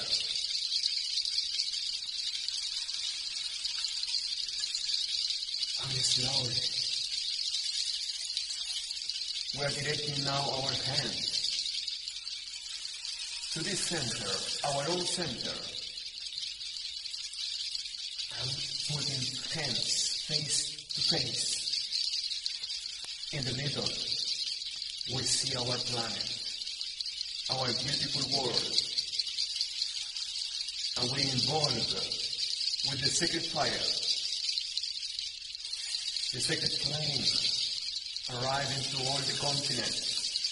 And slowly, we are directing now our hands to this center, our own center, and putting hands face to face. In the middle, we see our planet, our beautiful world, and we involve with the sacred fire, the sacred flame, arriving to all the continents,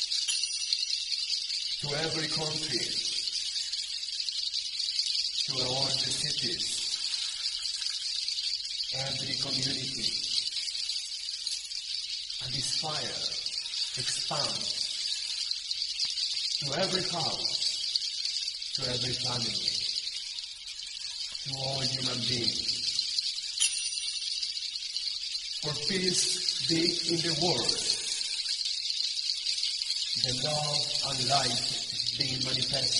to every country, to all the cities, every community. And this fire expands to every house, to every family, to all human beings. For peace be in the world, the love and light being manifest.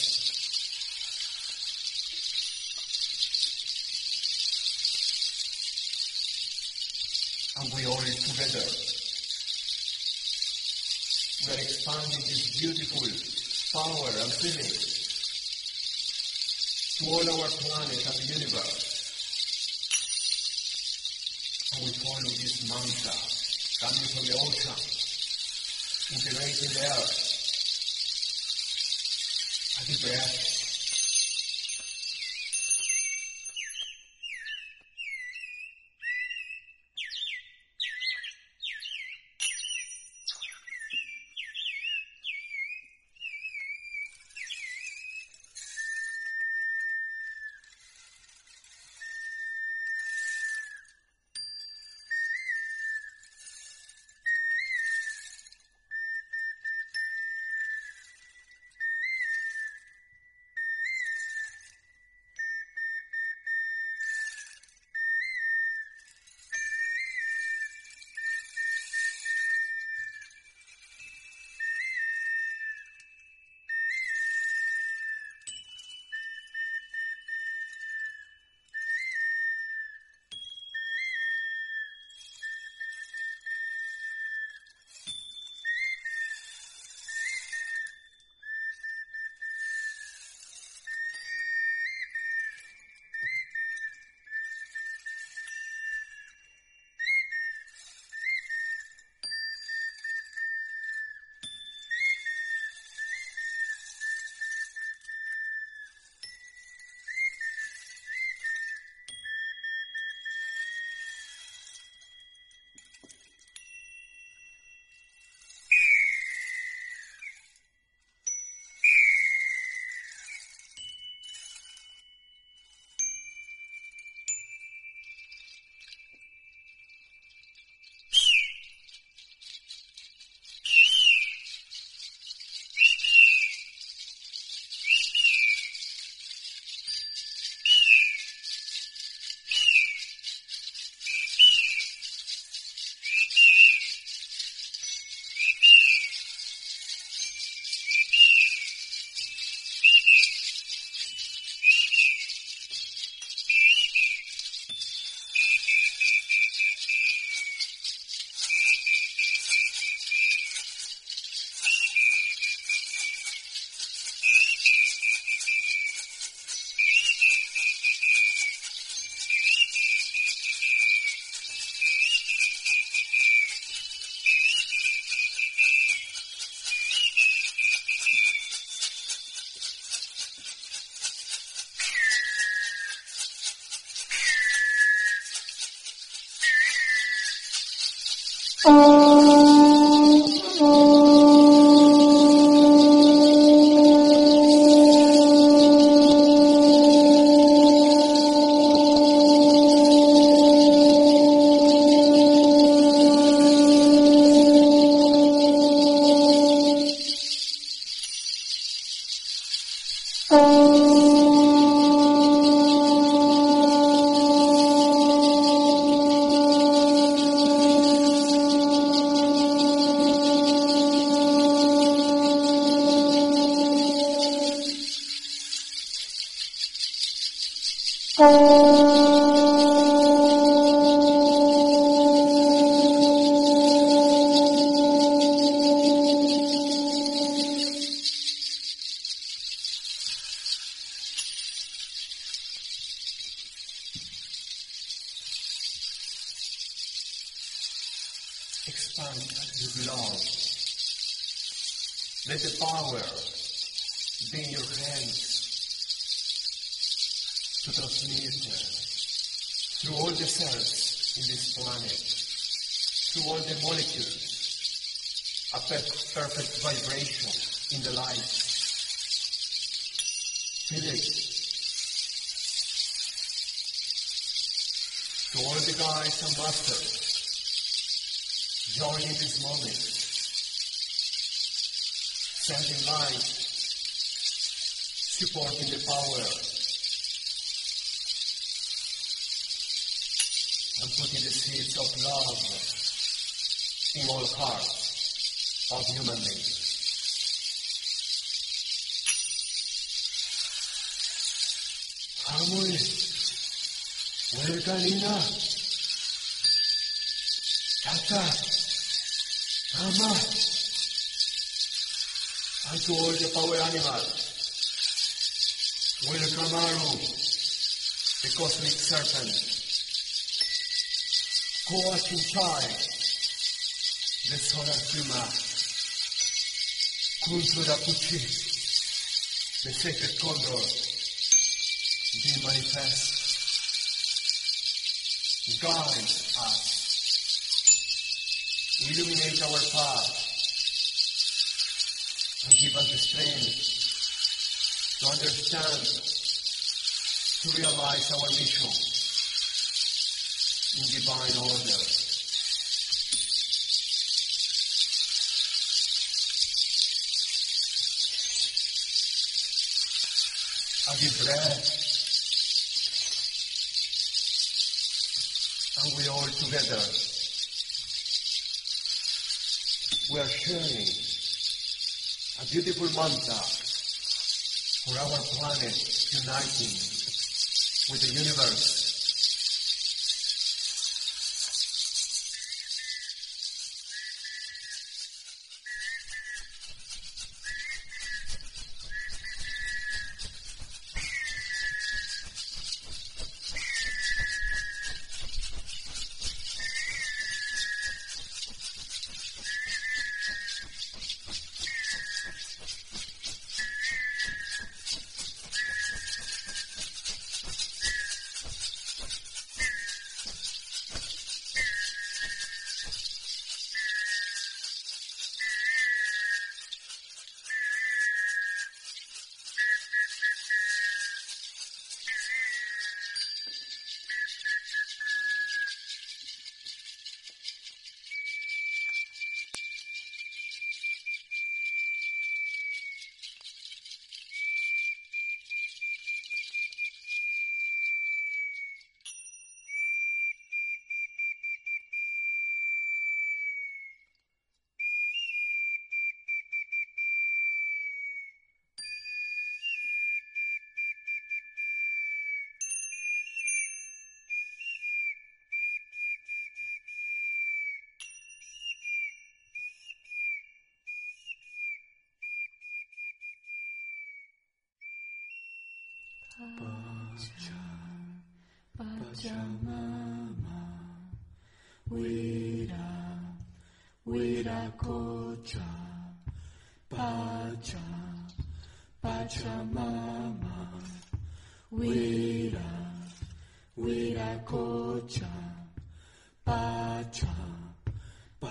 And we all together, we are expanding this beautiful power and feeling to all our planet and the universe. And we follow this mantra coming from the ocean, integrating the earth. A deep breath. Expand your love. Let the power be in your hands to transmit through all the cells in this planet, through all the molecules, a perfect vibration in the light. Feel it. To all the guides and masters, join in this moment, sending light, supporting the power, and putting the seeds of love in all hearts of human beings. Harmony, welcome Lina, Tata, Mama, and to all the power animals. Welcome Aru, the cosmic serpent. Koachinchai, the solar puma. Kultura Puchi, the sacred condor. Be manifest. Guide us. Illuminate our path. And give us the strength to understand, to realize our mission in divine order. A deep breath, and we all together, we are sharing a beautiful mantra for our planet uniting with the universe. Pachamama, Viracocha, Pachamama, Viracocha, Pachamama,